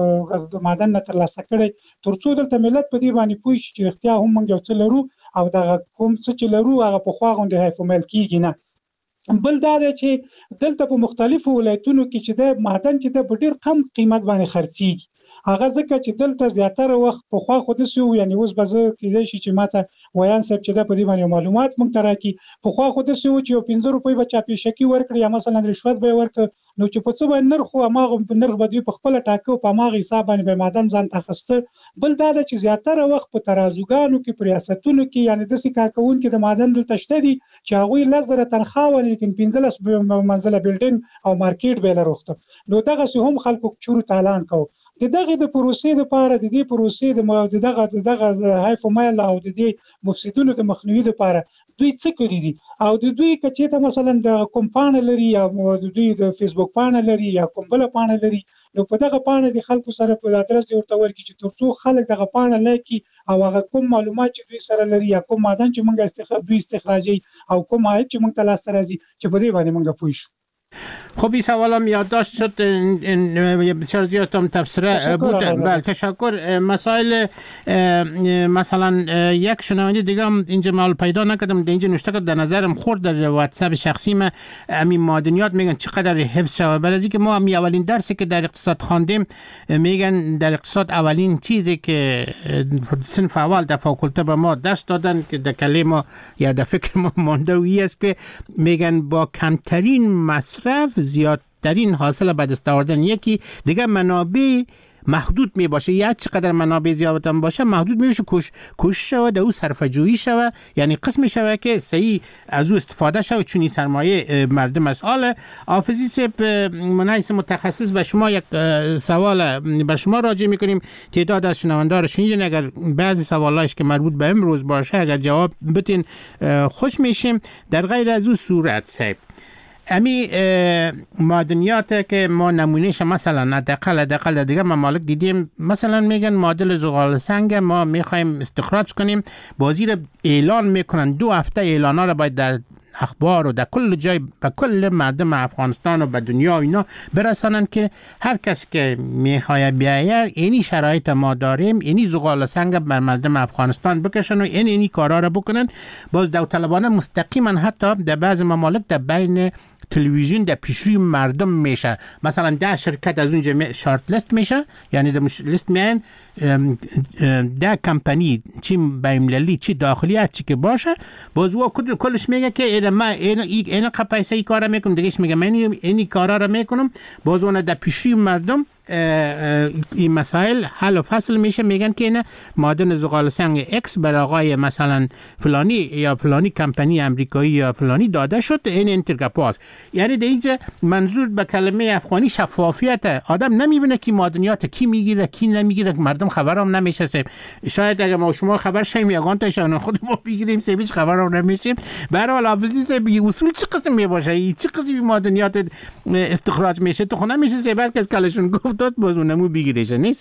د معدن نه ترلاسه کړی، تر څو دلته ملت په دې باندې پوه شي چې رښتیا هم موږ یو څه لرو او دغه کوم څه چې لرو هغه پخوا غوندې هایفومیل کېږي نه. بل دا دی چې دلته په مختلفو ولایتونو کې چې د معدن چې د په ډېر کم قیمت باندې خرڅېږي، هغه ځکه چې دلته زیاتره وخت پخوا خو داسې و، یعنې اوس به زه کېدای شي چې ما ته ویان صاحب چې دا په دې باندې معلومات موږ ته راکړي. پخوا خو داسې و چې یو پنځه روپۍ به چا پیشکي ورکړي یا مثلا رشوت به یې ورکړه، نو چې په څه باندې نرخ و هماغه نرخ به دوی په خپله ټاکه او په هماغه حساب باندې به معدن ځان ته اخیسته. بل دا ده چې زیاتره وخت په ترازوګانو کې، په ریاستونو کې، یعنې داسې کارکوونکي د معدن دلته شته دي چې هغوی لس زره تنخواه ولري، لیکن پنځلس منزله بلډینګ او مارکیټ به یې لروخته. نو دغسې هم خلکو چورو تالان کوو. د دغې د پروسې دپاره، د دې پروسې د دغه دغه هایفومیل او د دې مفسدونو د مخنیوي دپاره دوی څه کړي دي؟ او د دوی که چېرته مثلا د کوم پاڼه لري یا د دوی د فیسبوک پاڼه لري یا کوم بله پاڼه لري، نو په دغه پاڼه د خلکو سره په ادرس یې ورته ورکړي چې تر څو خلک دغه پاڼه لایک کړي او هغه کوم معلومات چې دوی سره لري یا کوم معدن چې موږ استخراج دوی استخراجوي او کوم عاید چې موږ ته لاسته راځي چې په دې باندې موږ پوه شو. خب این سوالم یادداشت شد، بسیار زیاد هم تبصره بودن. بله تشکر. مسائل مثلا یک شنونده دیگه هم اینجا مال پیدا نکردم، اینجا نوشته کرد در نظرم خورد در واتساپ شخصیم همین معدنیات میگن چقدر حفظ شود. برای که ما همین اولین درسی که در اقتصاد خواندیم میگن در اقتصاد اولین چیزی که صنف اول در فاکولته به ما درس دادن که در کله ما یا در فکر ما مانده وی است که میگن با کمترین مصرف زیادترین حاصل به دست آوردن. یکی دیگه منابع محدود می باشه، یا چقدر منابع زیاد هم باشه محدود میشه، کش کش شود او صرفه‌جویی شود، یعنی قسم شود که صحیح از او استفاده شود چونی سرمایه مردم است. حالا حافظی صاحب منایس متخصص و شما یک سوال بر شما راجع میکنیم، تعداد از شنوندگان رو شنیدین، اگر بعضی سوالایش که مربوط به امروز باشه اگر جواب بتین خوش میشیم. در غیر از او صورت صاحب امی معدنیات که ما نمونهش مثلا حداقل حداقل دیگه ممالک دیدیم، مثلا میگن معادل زغال سنگ ما میخوایم استخراج کنیم، بازی رو اعلان میکنن، دو هفته اعلانا رو باید در اخبار و در کل جای به کل مردم افغانستان و به دنیا اینا برسانن که هر کس که میخواد بیایه اینی شرایط ما داریم، اینی زغال سنگ بر مردم افغانستان بکشن و این اینی کارا رو بکنن. باز داوطلبانه مستقیما حتی در بعض ممالک در بین تلویزیون در پیشروی مردم میشه، مثلا ده شرکت از اونجا شارت لیست میشه، یعنی در لیست میان ده کمپانی چی بین‌المللی چی داخلی هر چی که باشه، باز او کلش میگه که اینا ما اینا اینا پیسه ای کارا میکنم، دیگهش میگه من اینی کارا رو میکنم، باز اون در پیشروی مردم این مسائل حل و فصل میشه. میگن که این معدن زغال سنگ اکس بر آقای مثلا فلانی یا فلانی کمپانی امریکایی یا فلانی داده شد، این انترگپاس. یعنی در اینجا منظور به کلمه افغانی شفافیت، آدم نمیبینه که معدنیات کی میگیره کی نمیگیره، مردم خبرام نمیشه. شاید اگر ما شما خبر شیم یگان تاشون خود ما بگیریم سه هیچ خبرام نمیشیم. به هر حال حافظی به اصول چه قسم می باشه، چه قسمی معدنیات استخراج میشه تو خونه میشه سه بر کس کلشون گفت داد باز اونمو بگیرش نیست.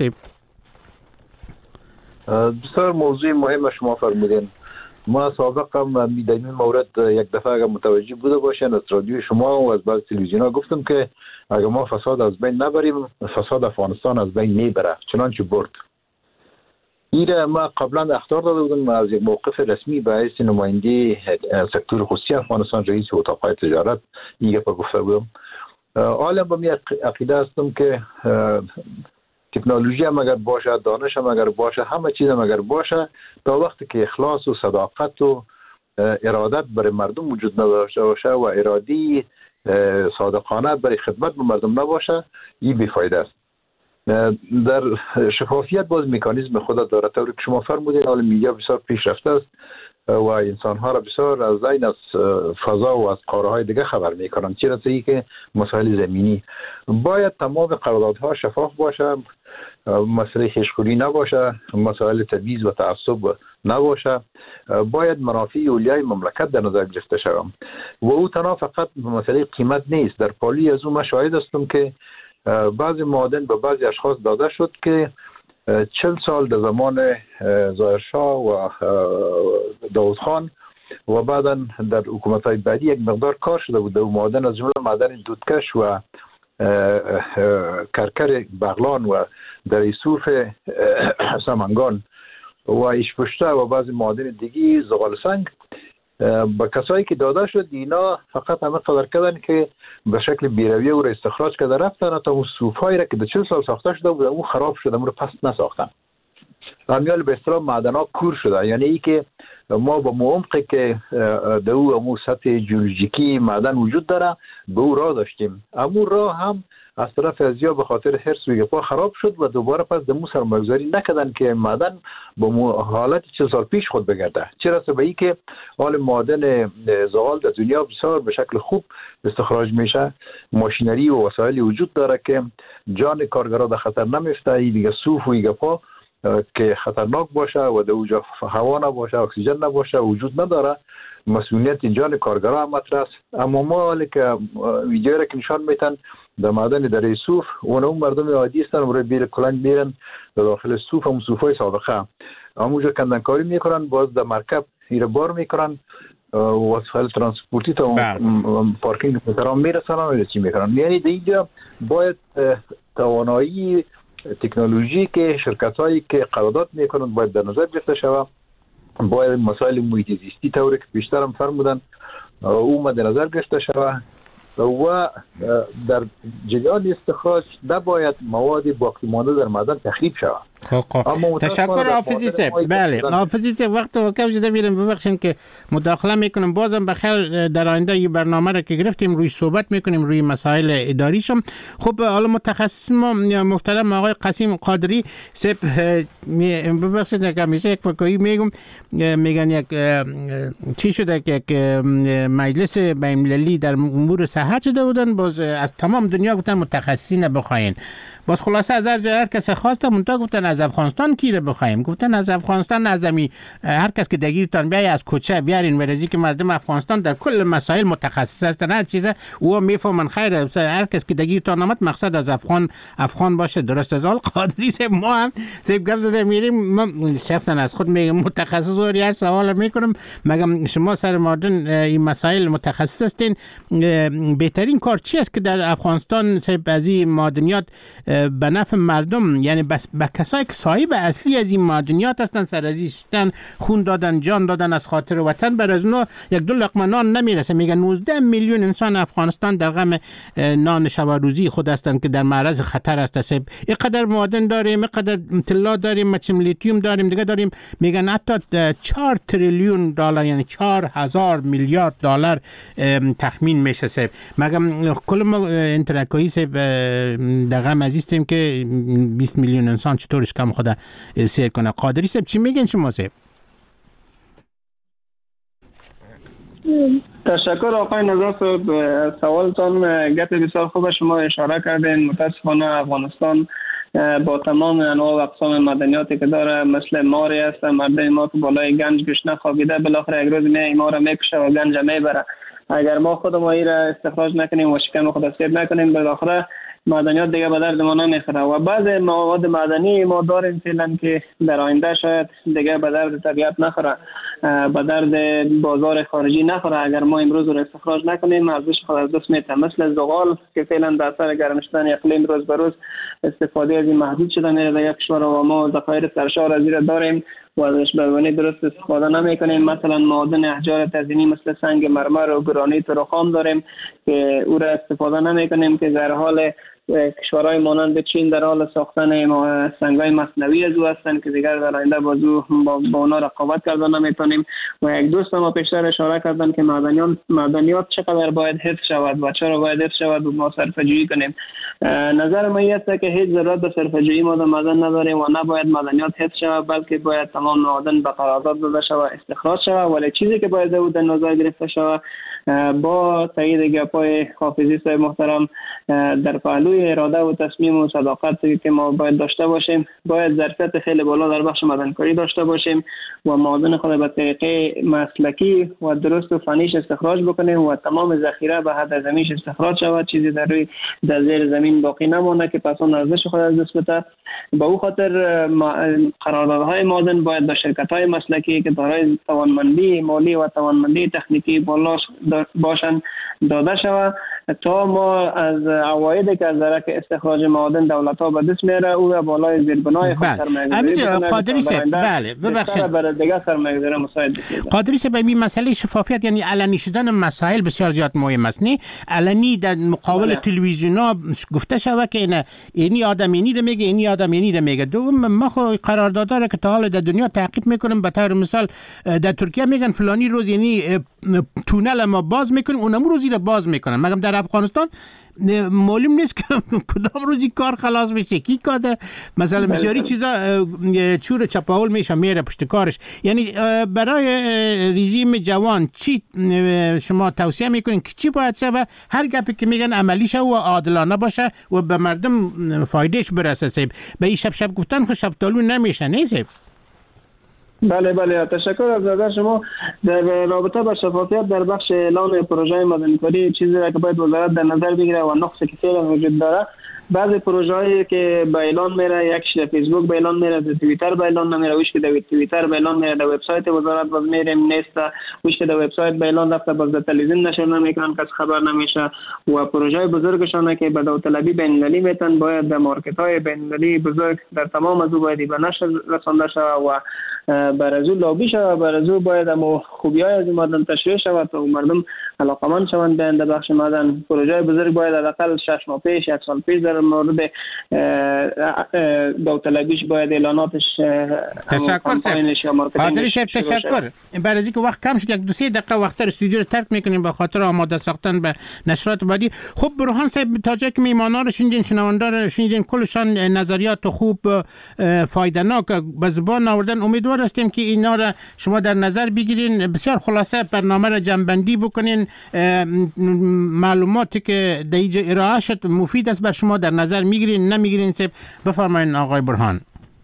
بسیار موضوع مهم شما فرمودین. ما سابقا در این مورد یک دفعه اگر متوجه بوده باشین از رادیو شما و از بعض تلویزیون‌ها گفتم که اگر ما فساد از بین نبریم فساد افغانستان از بین نمیبره، چنانچه برد. این ما قبلا اخطار داده بودم از یک موقف رسمی به حیث نماینده سکتور خصوصی افغانستان رئیس اتاق‌های تجارت این گپ گفته بودم. حالا با می عقیده هستم که تکنولوژی هم اگر باشه، دانش هم اگر باشه، همه چیز هم اگر باشه، تا وقتی که اخلاص و صداقت و ارادت برای مردم وجود نداشته باشه و ارادی صادقانه برای خدمت به مردم نباشه، این بیفایده است. در شفافیت باز مکانیزم خود داره، طوری که شما فرمودید حال میدیا بسیار پیشرفته است و انسان ها را بسیار از این از فضا و از قاره های دیگه خبر میکنن، چرا ای که مسائل زمینی باید تمام قراردادها شفاف باشه، مسئله خشخوری نباشه، مسائل تبعیض و تعصب نباشه، باید منافع اولیای مملکت در نظر گرفته شود و او تنها فقط مسئله قیمت نیست. در پالی از او من شاهد هستم که بعضی معادن به بعضی اشخاص داده شد که چل سال در زمان ظاهرشاه و داود خان و بعدا در حکومت‌های بعدی یک مقدار کار شده بود. و معادن از جمله معدن دودکش و کرکر بغلان و در یوسف سمنگان و ایشپشته و بعضی معادن دیگی زغال سنگ با کسایی که داده شد اینا فقط همه قدر کردن که به شکل بیرویه او را استخراج کرده رفتن تا اون صوفایی را که در چل سال ساخته شده بود اون خراب شده اون را پس نساختن. همیال به اصطلاح معدن‌ها کور شده، یعنی ای که ما با عمقی که در او امو سطح جیولوژیکی معدن وجود داره به او راه داشتیم، امو راه هم از طرف ازیا به خاطر حرص و گپا خراب شد و دوباره پس دمو سرمایه‌گذاری نکردن که معدن با حالت چه سال پیش خود بگرده. چرا به ای که حال معدن زغال در دنیا بسیار به شکل خوب استخراج میشه، ماشینری و وسایلی وجود داره که جان کارگرا در خطر نمیفته، ای دیگه صوف و گپا که خطرناک باشه و در اونجا هوا نباشه، اکسیژن نباشه، وجود نداره، مسئولیت جان کارگرا هم مطرح است. اما ما حالی که ویدیو را که نشان میتن در معدن در صوف اون اون مردم عادی هستن و بیر کلنگ میرن در داخل صوف هم صوفای سابقه همونجا کندنکاری میکنن، باز در مرکب ایره بار میکنن وسایل ترانسپورتی تا پارکینگ محترم میرسن و چی میکنن. یعنی در اینجا باید توانایی تکنولوژی که شرکت هایی که قرارداد میکنن باید در نظر گرفته شود، باید مسائل محیط زیستی طوری که بیشتر هم فرمودن او مد نظر گرفته شود و در جریان استخراج نباید مواد باقی مانده در معدن تخریب شود. خب خب تشکر حافظی صاحب. بله حافظی صاحب وقت و کم شده میرم، ببخشید که مداخله میکنم، بازم بخیر در آینده این برنامه را که گرفتیم روی صحبت میکنیم روی مسائل اداریشم. خب حالا متخصص ما محترم آقای قاسم قادری صاحب، ببخشید که همیشه یک فکری میگم، میگن یک چی شده که یک مجلس بین‌المللی در امور صحت شده بودن، باز از تمام دنیا گفتن متخصصین بخواین، باز خلاصه از هر کس خواست منتها گفتن از افغانستان کی رو بخوایم، گفتن از افغانستان نظمی هر کس که دگیرتان بیای از کوچه بیارین ورزی که مردم افغانستان در کل مسائل متخصص هستن، هر چیز او میفهمن خیر، هر کس که دگیرتان آمد مقصد از افغان افغان باشه. درست از حال قادری صاحب ما هم صاحب گپ زده میریم، من شخصا از خود میگم متخصص و هر سوال میکنم، مگم شما سر مادن این مسائل متخصص هستین، بهترین کار چی است که در افغانستان صاحب از این معدنیات به نفع مردم، یعنی بس به کسایی که صاحب اصلی از این معدنیات هستن سر از این خون دادن جان دادن از خاطر وطن، بر از اونها یک دو لقمه نان نمیرسه. میگن نوزده میلیون انسان افغانستان در غم نان شب و روزی خود هستند که در معرض خطر است. صاحب اینقدر معدن داریم، اینقدر طلا داریم، مچم لیتیوم داریم، دیگه داریم، میگن حتی چهار تریلیون دلار یعنی چهار هزار میلیارد دلار تخمین میشه. صاحب مگم کل ما انترکایی صاحب در غم عزیزیم که بیست میلیون انسان چطورش کم خدا سیر کنه. قادری صاحب چی میگن شما صاحب؟ تشکر آقای نزار صاحب، سوالتان گپ بسیار خوب شما اشاره کردین. متاسفانه افغانستان با تمام انواع و اقسام مدنیاتی که داره مثل ماری است، مردم ما که بالای گنج گشنه خوابیده بالاخره یک روز می ما را میکشه و گنج میبره. اگر ما خودمون این را استخراج نکنیم و شکم خود سیر نکنیم بالاخره معدنیات دیگه به درد ما نمیخوره و بعض مواد معدنی ما داریم فعلا که در آینده شاید دیگه به درد طبیعت نخوره، به درد بازار خارجی نخوره. اگر ما امروز رو استخراج نکنیم ارزش خود از دست میره، مثل زغال که فعلا در اثر گرم شدن اقلیم روز به روز استفاده از این محدود شده میره در یک کشور و ما ذخایر سرشار از این داریم و ازش به گونه درست استفاده نمیکنیم. مثلا معادن احجار تزئینی مثل سنگ مرمر و گرانیت و رخام داریم که او را استفاده نمیکنیم که در حال کشورهای مانند چین در حال ساختن سنگ‌های مصنوعی از او هستند که دیگر در آینده بازو با, با اونا رقابت کردن نمیتونیم. و یک دوست ما پیشتر اشاره کردن که معدنیات معدنیات چقدر باید حفظ شود و چرا باید حفظ شود و ما صرفه‌جویی کنیم. نظر ما این است که هیچ ضرورت به صرفه‌جویی ما در معدن نداریم و نباید معدنیات حفظ شود، بلکه باید تمام معادن به قرارداد داده شود، استخراج شود. ولی چیزی که باید او در نظر گرفته شود با تایید گپای حافظی صاحب محترم در پهلوی اراده و تصمیم و صداقت که ما باید داشته باشیم، باید ظرفیت خیلی بالا در بخش معدنکاری داشته باشیم و معادن خود به طریقه مسلکی و درست و فنیش استخراج بکنیم و تمام ذخیره به حد زمینش استخراج شود، چیزی در روی در زیر زمین باقی نمونه که پس اون ارزش خود از دست بده. به او خاطر قراردادهای معادن باید به شرکت‌های مسلکی که دارای توانمندی مالی و توانمندی تکنیکی بالا باشند داده شود تا ما از عوایدی که از درک استخراج معادن دولت‌ها به دست میاره او را بالای زیربنای خود سرمایه‌گذاری کنه. قادری صاحب بله ببخشید برای دیگه سرمایه‌گذاری مساعد بشه. قادری صاحب این مسئله شفافیت یعنی علنی شدن مسائل بسیار زیاد مهم است. نه علنی در مقابل تلویزیون‌ها گفته شود که این اینی آدم اینی رو میگه اینی آدم اینی رو میگه. دوم ما خو قراردادها را که تا حالا در دنیا تعقیب میکنیم، به طور مثال در ترکیه میگن فلانی روز یعنی تونل ما باز میکنیم اونم روزی رو باز میکنن، مگم در افغانستان معلوم نیست که کدام روزی کار خلاص میشه کی کاده مثلا بسیاری چیزا چور چپاول میشه میره پشت کارش. یعنی برای رژیم جوان چی شما توصیه میکنین که چی باید شه و هر گپی که میگن عملی شه و عادلانه باشه و به مردم فایدهش برسه؟ صاحب به این شب شب گفتن خو شفتالو نمیشه نه صاحب؟ بله بله تشکر از نظر شما. در رابطه با شفافیت در بخش اعلان پروژه معدنکاری چیزی را که باید وزارت در نظر بگیره و نقصی که فعلا وجود داره، بعضی پروژه‌ای که به اعلان میره، یکش در فیسبوک به اعلان میره، در توییتر به اعلان نمیره، ویش که در توییتر به اعلان میره، در وبسایت وزارت باز میریم نیست، ویش که در وبسایت به اعلان رفته باز در تلویزیون نشر نمیکنن، کس خبر نمیشه. و پروژه بزرگشونه که به داوطلبی بین‌المللی میتن باید در مارکت‌های بین‌المللی بزرگ در تمام از او باید به نشر رسانده شود و بر از او لابی شود، بر از او باید اما خوبی‌های از این معدن تشریح شود و مردم علاقمند شوند بیان در بخش معدن. پروژه بزرگ باید حداقل شش ماه پیش یک سال پیش در مورد داوطلبیش باید اعلاناتش تشکر سر پادری صاحب تشکر. برای اینکه وقت کم شد یک دو سه دقیقه وقت استودیو رو ترک میکنیم به خاطر آماده ساختن به نشرات بعدی. خب برهان صاحب تا جایی که میهمانا رو شنیدین، شنوندا رو شنیدین، کلشان نظریات خوب فایده‌ناک به زبان آوردن. امیدوار هستیم که اینا را شما در نظر بگیرین، بسیار خلاصه برنامه را جمع‌بندی بکنین، معلوماتی که در اینجا ارائه شد مفید است بر شما در نظر میگیرین نمیگیرین. سب بفرمایید آقای برهان.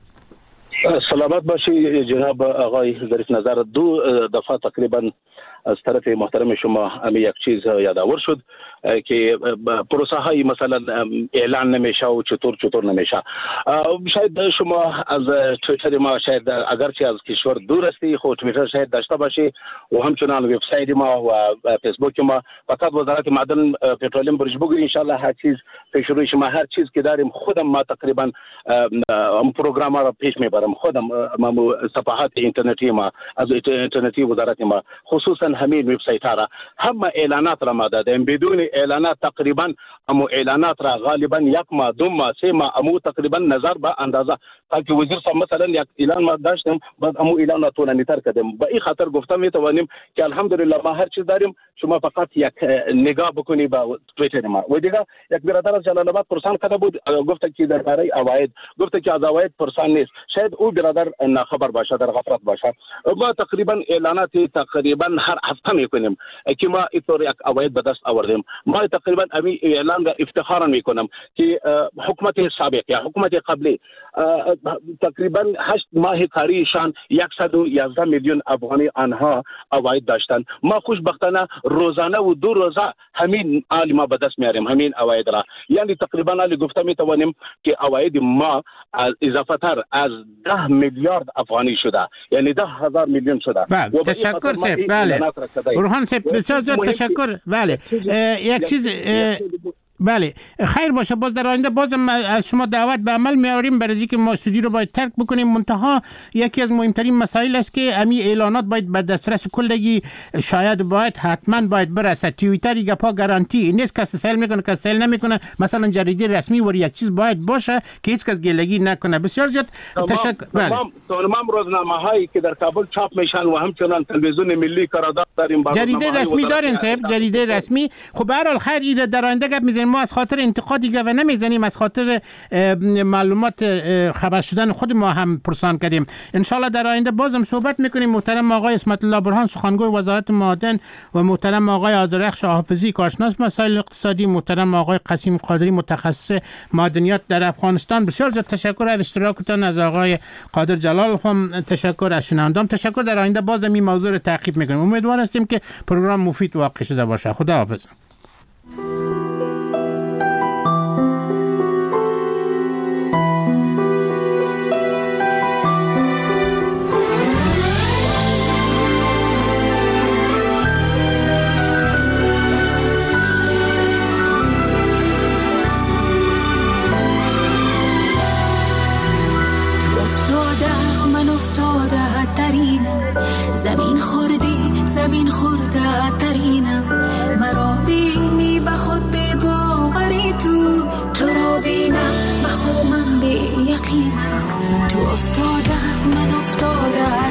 سلامت باشی جناب آقای ظریف نظر. دو دفعه تقریبا از طرف محترم شما امی یک چیز یادآور شد که پروسه های مثلا اعلان نمیشه و چطور چطور نمیشه. شاید شما از توییتر ما شاید اگرچه از کشور دور هستی خود توییتر شاید داشته باشی و همچنان وبسایت ما و فیسبوک ما. فقط وزارت معدن پترولیم برج بگو ان شاء الله هر چیز پیش روی شما، هر چیز که داریم خودم ما تقریبا پروگرام را پیش میبرم خودم. ما صفحات اینترنتی ما از اینترنتی وزارت ما خصوصا همین وبسایت را همه اعلانات را ما دادیم. بدون اعلانات تقریبا امو اعلانات را غالبا یک ماه دو ماه سه ماه امو تقریبا نظر به اندازه که وزیر صاحب مثلا یک اعلان ما داشتیم بعد امو اعلان طولانی تر کردیم. به این خاطر گفتم میتوانیم که الحمدلله ما هر چیز داریم، شما فقط یک نگاه بکنی به توییتر ما. و دیگه یک برادر از جلال آباد پرسان کرده بود، گفت که درباره اواید گفت که از اواید پرسان نیست. شاید او برادر ناخبر باشه، در غفلت باشه. ما تقریبا اعلانات تقریبا هر هفته میکنیم که ما اینطور یک اواید به دست آوردیم. ما تقریبا امی اعلان را افتخارا میکنم که حکومت سابق یا حکومت قبلی تقریبا هشت ماه کاریشان صد و یازده میلیون افغانی آنها اواید داشتند. ما خوشبختانه روزانه و دو روزه همین آل ما به دست میاریم همین اواید را. یعنی تقریبا علی گفته میتوانیم که اواید ما از اضافه تر از ده میلیارد افغانی شده، یعنی ده هزار میلیون شده. بله تشکر سر. بله برهان صاحب بسیار زیاد تشکر. بله یک چیز بله خیر باشه، باز در آینده بازم از شما دعوت به عمل میاریم برای اینکه ما استودیو رو باید ترک بکنیم. منتها یکی از مهمترین مسائل است که امی اعلانات باید به دسترس کلگی شاید باید حتما باید برسه. توییتر گپا گارانتی نیست، کس سیل میکنه کس سیل نمیکنه. مثلا جریده رسمی ور یک چیز باید باشه که هیچ کس گلگی نکنه. بسیار زیاد تشکر. بله تمام تمام روزنامه هایی که در کابل چاپ میشن و همچنان تلویزیون ملی قرارداد داریم، جریده رسمی دارین صاحب، جریده رسمی. خب به هر حال خیر در آینده گپ میزنیم. ما از خاطر انتقادی گپ نمیزنیم، از خاطر معلومات خبر شدن خود ما هم پرسان کردیم. ان شاء الله در آینده بازم صحبت میکنیم. محترم آقای اسمت الله برهان سخنگوی وزارت معدن و محترم آقای آذرخش حافظی کارشناس مسائل اقتصادی، محترم آقای قاسم قادری متخصص معدنیات در افغانستان. بسیار زیاد تشکر از اشتراکتان. از آقای قادر جلال هم تشکر، از شنوندگان تشکر. در آینده بازم این موضوع رو تعقیب میکنیم. امیدوار هستیم که پروگرام مفید واقع شده باشه. خدا حافظ. زمین خوردی زمین خورده ترینم، مرا بینی به خود به باوری، تو تو را بینم به خود من به یقینم. تو افتاده من افتاده